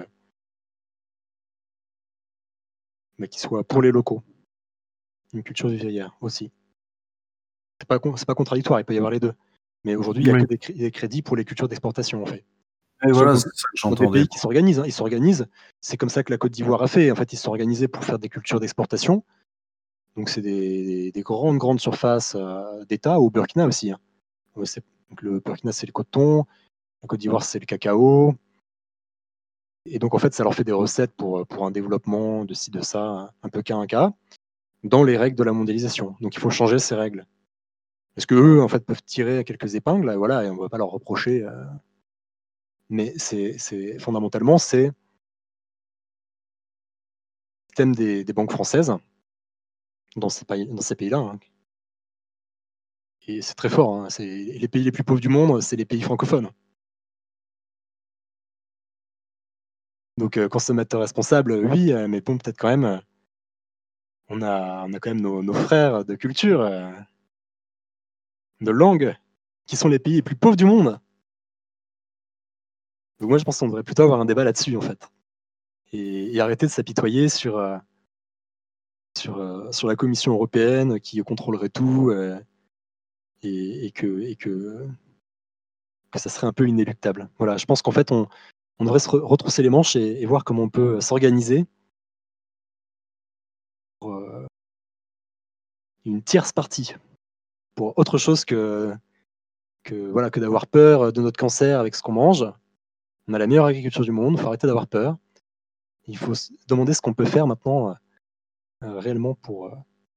soit pour les locaux. Une culture vivrière aussi. C'est pas contradictoire, il peut y avoir les deux. Mais aujourd'hui, il n'y a que des crédits pour les cultures d'exportation, en fait. Et voilà, c'est ça que Dans des j'entendais. pays qui s'organisent, hein, ils s'organisent. C'est comme ça que la Côte d'Ivoire a fait. En fait, ils se sont organisés pour faire des cultures d'exportation. Donc, c'est des grandes surfaces d'État, au Burkina aussi. Hein. Donc, le Burkina, c'est le coton. La Côte d'Ivoire, c'est le cacao. Et donc, en fait, ça leur fait des recettes pour un développement de ci, de ça, un peu cas un cas, dans les règles de la mondialisation. Donc, il faut changer ces règles. Parce qu'eux, en fait, peuvent tirer à quelques épingles, et voilà, et on ne va pas leur reprocher. Mais fondamentalement, c'est le système des banques françaises dans ces pays-là. Hein. Et c'est très fort. Hein. Les pays les plus pauvres du monde, c'est les pays francophones. Donc, consommateurs responsables, oui, mais bon, peut-être quand même, on a quand même nos frères de culture, de langue, qui sont les pays les plus pauvres du monde. Donc moi, je pense qu'on devrait plutôt avoir un débat là-dessus, en fait. Et arrêter de s'apitoyer sur la Commission européenne qui contrôlerait tout et que ça serait un peu inéluctable. Voilà, je pense qu'en fait, on devrait se retrousser les manches et voir comment on peut s'organiser pour une tierce partie, pour autre chose que d'avoir peur de notre cancer avec ce qu'on mange. On a la meilleure agriculture du monde, il faut arrêter d'avoir peur. Il faut se demander ce qu'on peut faire maintenant réellement pour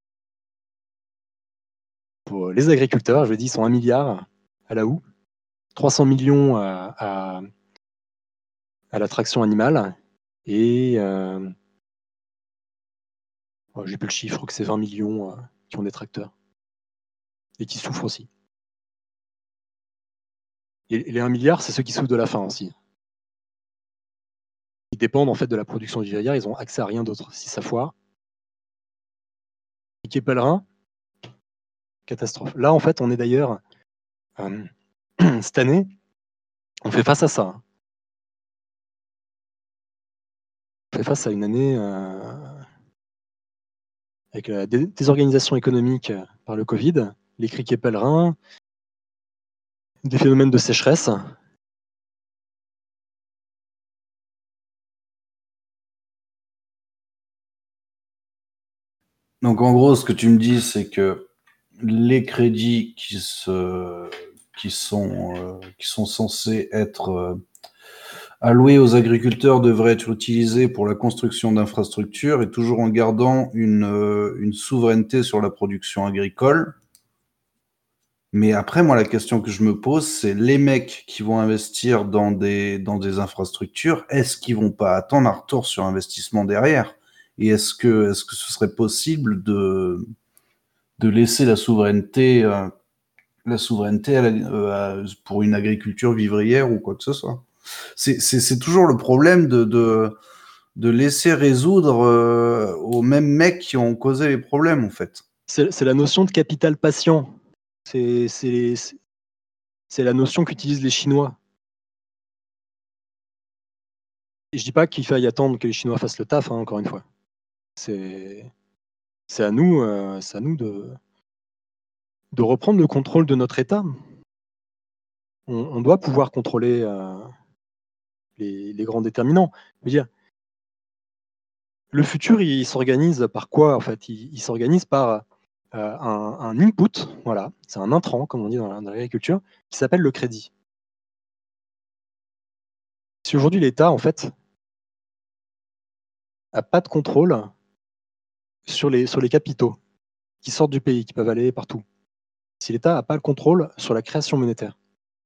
les agriculteurs. Je l'ai dit, ils sont 1 milliard à la houe. 300 millions à l'attraction animale et j'ai plus le chiffre, je crois que c'est 20 millions qui ont des tracteurs et qui souffrent aussi. Et les 1 milliard, c'est ceux qui souffrent de la faim aussi. Ils dépendent en fait de la production du vivrière, ils ont accès à rien d'autre. Si ça foire, piquet pèlerin, catastrophe. Là, en fait, on est d'ailleurs, cette année, on fait face à ça. On fait face à une année avec la désorganisation économique par le Covid, les criquets pèlerins, des phénomènes de sécheresse. Donc en gros, ce que tu me dis, c'est que les crédits qui sont censés être alloués aux agriculteurs devraient être utilisés pour la construction d'infrastructures et toujours en gardant une souveraineté sur la production agricole. Mais après, moi, la question que je me pose, c'est les mecs qui vont investir dans des infrastructures, est-ce qu'ils vont pas attendre un retour sur investissement derrière? Et est-ce que ce serait possible de laisser la souveraineté pour une agriculture vivrière ou quoi que ce soit? C'est toujours le problème de laisser résoudre aux mêmes mecs qui ont causé les problèmes, en fait. C'est la notion de capital patient. C'est la notion qu'utilisent les Chinois. Et je dis pas qu'il faille attendre que les Chinois fassent le taf, encore une fois. C'est à nous de reprendre le contrôle de notre État. On doit pouvoir contrôler les grands déterminants. Je veux dire, le futur, il s'organise par quoi en fait? Il s'organise par un input, voilà, c'est un intrant, comme on dit dans l'agriculture, qui s'appelle le crédit. Si aujourd'hui l'État, en fait, n'a pas de contrôle sur les capitaux qui sortent du pays, qui peuvent aller partout, si l'État n'a pas le contrôle sur la création monétaire,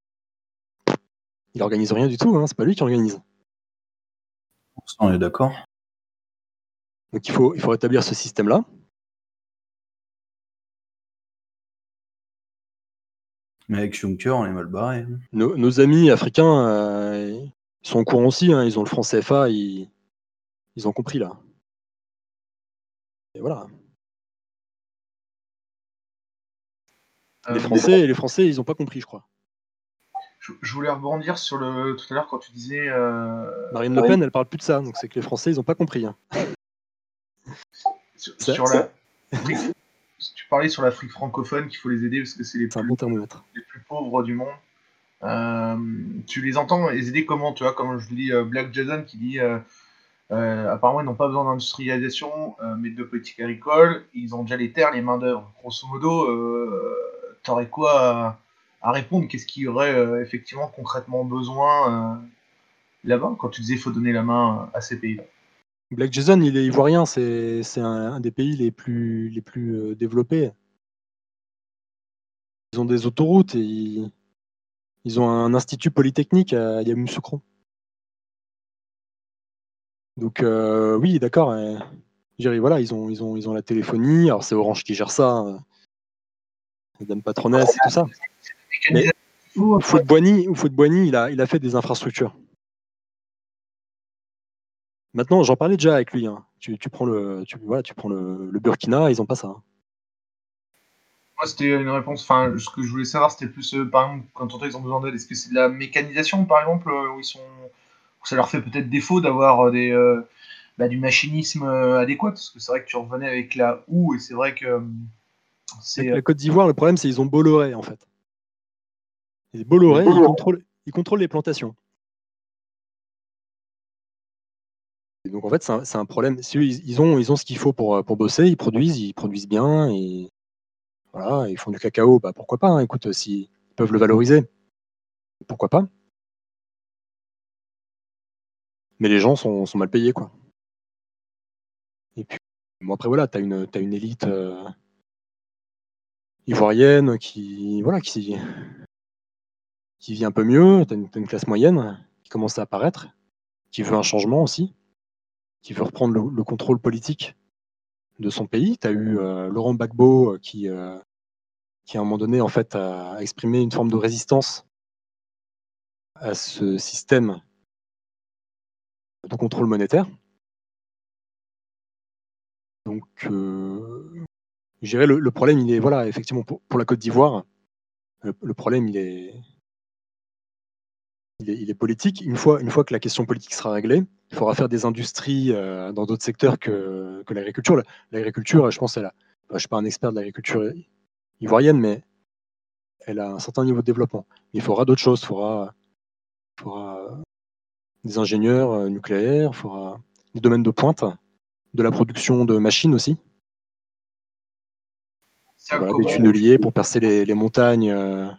il n'organise rien du tout, c'est pas lui qui organise. On est d'accord. Donc il faut rétablir ce système-là. Mais avec Juncker, on est mal barré. Nos amis africains, ils sont au courant aussi, ils ont le franc CFA, ils ont compris là. Et voilà. Les Français, ils n'ont pas compris, je crois. Je voulais rebondir sur tout à l'heure quand tu disais. Marine Le Pen, elle parle plus de ça, donc c'est que les Français, ils n'ont pas compris. Tu parlais sur l'Afrique francophone qu'il faut les aider parce que c'est les plus pauvres du monde. Tu les entends les aider comment? Tu vois, comme je dis Black Jason qui dit apparemment ils n'ont pas besoin d'industrialisation mais de politique agricole, ils ont déjà les terres, les mains d'œuvre. Grosso modo, t'aurais quoi à répondre? Qu'est-ce qu'il y aurait effectivement concrètement besoin là-bas quand tu disais qu'il faut donner la main à ces pays-là? Black Jason, il est ivoirien, c'est un des pays les plus développés. Ils ont des autoroutes et ils ont un institut polytechnique à Yamoussoukro. Donc oui, d'accord. Voilà, ils ont la téléphonie. Alors c'est Orange qui gère ça. Dame Patronesse et tout ça. Mais Houphouët-Boigny, il a fait des infrastructures. Maintenant, j'en parlais déjà avec lui. Tu prends le Burkina, ils n'ont pas ça. Moi, c'était une réponse. Enfin, ce que je voulais savoir, c'était plus, par exemple, quand ils ont besoin d'aide, est-ce que c'est de la mécanisation, par exemple, où ça leur fait peut-être défaut d'avoir du machinisme adéquat, parce que c'est vrai que tu revenais avec la houe, et c'est vrai que Avec la Côte d'Ivoire, le problème, c'est qu'ils ont Bolloré, en fait. Et Bolloré, ils contrôlent les plantations. Et donc, en fait, c'est un problème. Ils ont ce qu'il faut pour bosser, ils produisent bien, et voilà, ils font du cacao, pourquoi pas, écoute, s'ils peuvent le valoriser, pourquoi pas. Mais les gens sont mal payés, quoi. Et puis, bon, après, voilà, t'as une élite ivoirienne qui qui vit un peu mieux, tu as une classe moyenne qui commence à apparaître, qui veut un changement aussi, qui veut reprendre le contrôle politique de son pays. Tu as eu Laurent Gbagbo qui, à un moment donné, en fait, a exprimé une forme de résistance à ce système de contrôle monétaire. Donc, je dirais le problème, il est, voilà, effectivement, pour la Côte d'Ivoire, le problème, il est politique. Une fois que la question politique sera réglée, il faudra faire des industries dans d'autres secteurs que l'agriculture. L'agriculture, je pense, je ne suis pas un expert de l'agriculture ivoirienne, mais elle a un certain niveau de développement. Il faudra d'autres choses. Il faudra des ingénieurs nucléaires, il faudra des domaines de pointe, de la production de machines aussi. Voilà, des tunneliers pour percer les montagnes.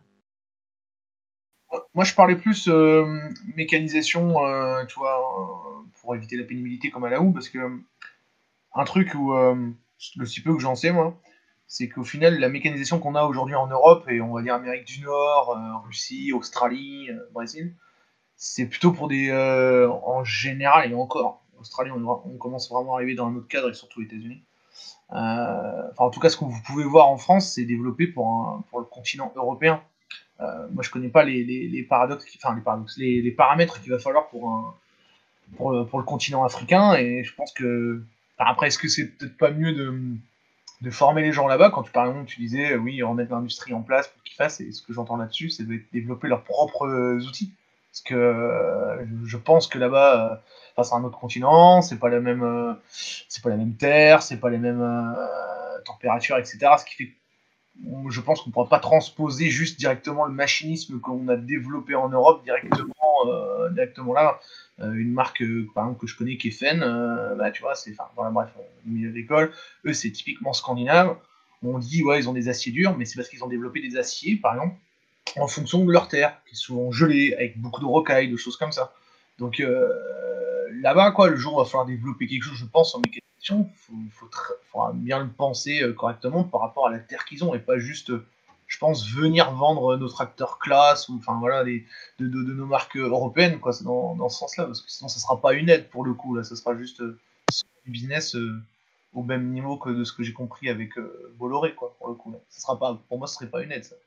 Moi, je parlais plus mécanisation, tu vois, pour éviter la pénibilité comme à la houe, parce que un truc où, le si peu que j'en sais, moi, c'est qu'au final, la mécanisation qu'on a aujourd'hui en Europe, et on va dire Amérique du Nord, Russie, Australie, Brésil, c'est plutôt pour des, en général, et encore, Australie, on commence vraiment à arriver dans un autre cadre, et surtout États-Unis. Enfin, en tout cas, ce que vous pouvez voir en France, c'est développé pour le continent européen. Moi, je connais pas les paradoxes, enfin les paramètres qu'il va falloir pour le continent africain, et je pense que. Enfin, après, est-ce que c'est peut-être pas mieux de former les gens là-bas quand par exemple tu disais oui, on met de l'industrie en place pour qu'ils fassent, et ce que j'entends là-dessus, c'est de développer leurs propres outils. Parce que je pense que là-bas, enfin, c'est un autre continent, c'est pas la même terre, c'est pas les mêmes températures, etc. Ce qui fait que je pense qu'on ne pourra pas transposer juste directement le machinisme qu'on a développé en Europe directement là. Une marque, par exemple, que je connais qui est Fenn, bah, tu vois, enfin, voilà, bref, milieu agricole, eux, c'est typiquement scandinave. On dit, ouais, ils ont des aciers durs, mais c'est parce qu'ils ont développé des aciers, par exemple, en fonction de leur terre, qui est souvent gelée, avec beaucoup de rocailles, de choses comme ça. Donc là-bas, quoi, le jour où il va falloir développer quelque chose, je pense, en mécanisation, faudra bien le penser correctement par rapport à la terre qu'ils ont, et pas juste, je pense, venir vendre nos tracteurs classe, ou enfin voilà, de nos marques européennes, quoi, c'est dans ce sens-là, parce que sinon ça sera pas une aide pour le coup, là, ça sera juste du business au même niveau que de ce que j'ai compris avec Bolloré, quoi, pour le coup. Là. Ça sera pas, pour moi, ce serait pas une aide, ça.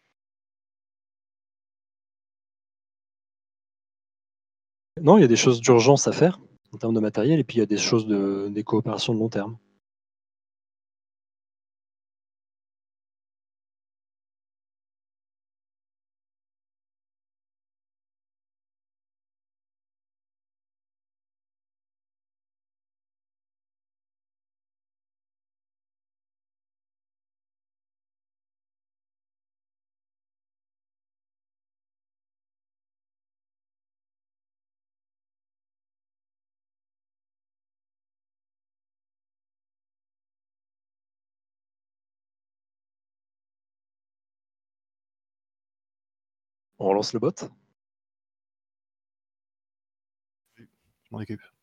Non, il y a des choses d'urgence à faire en termes de matériel, et puis il y a des choses des coopérations de long terme. On relance le bot. Mon équipe.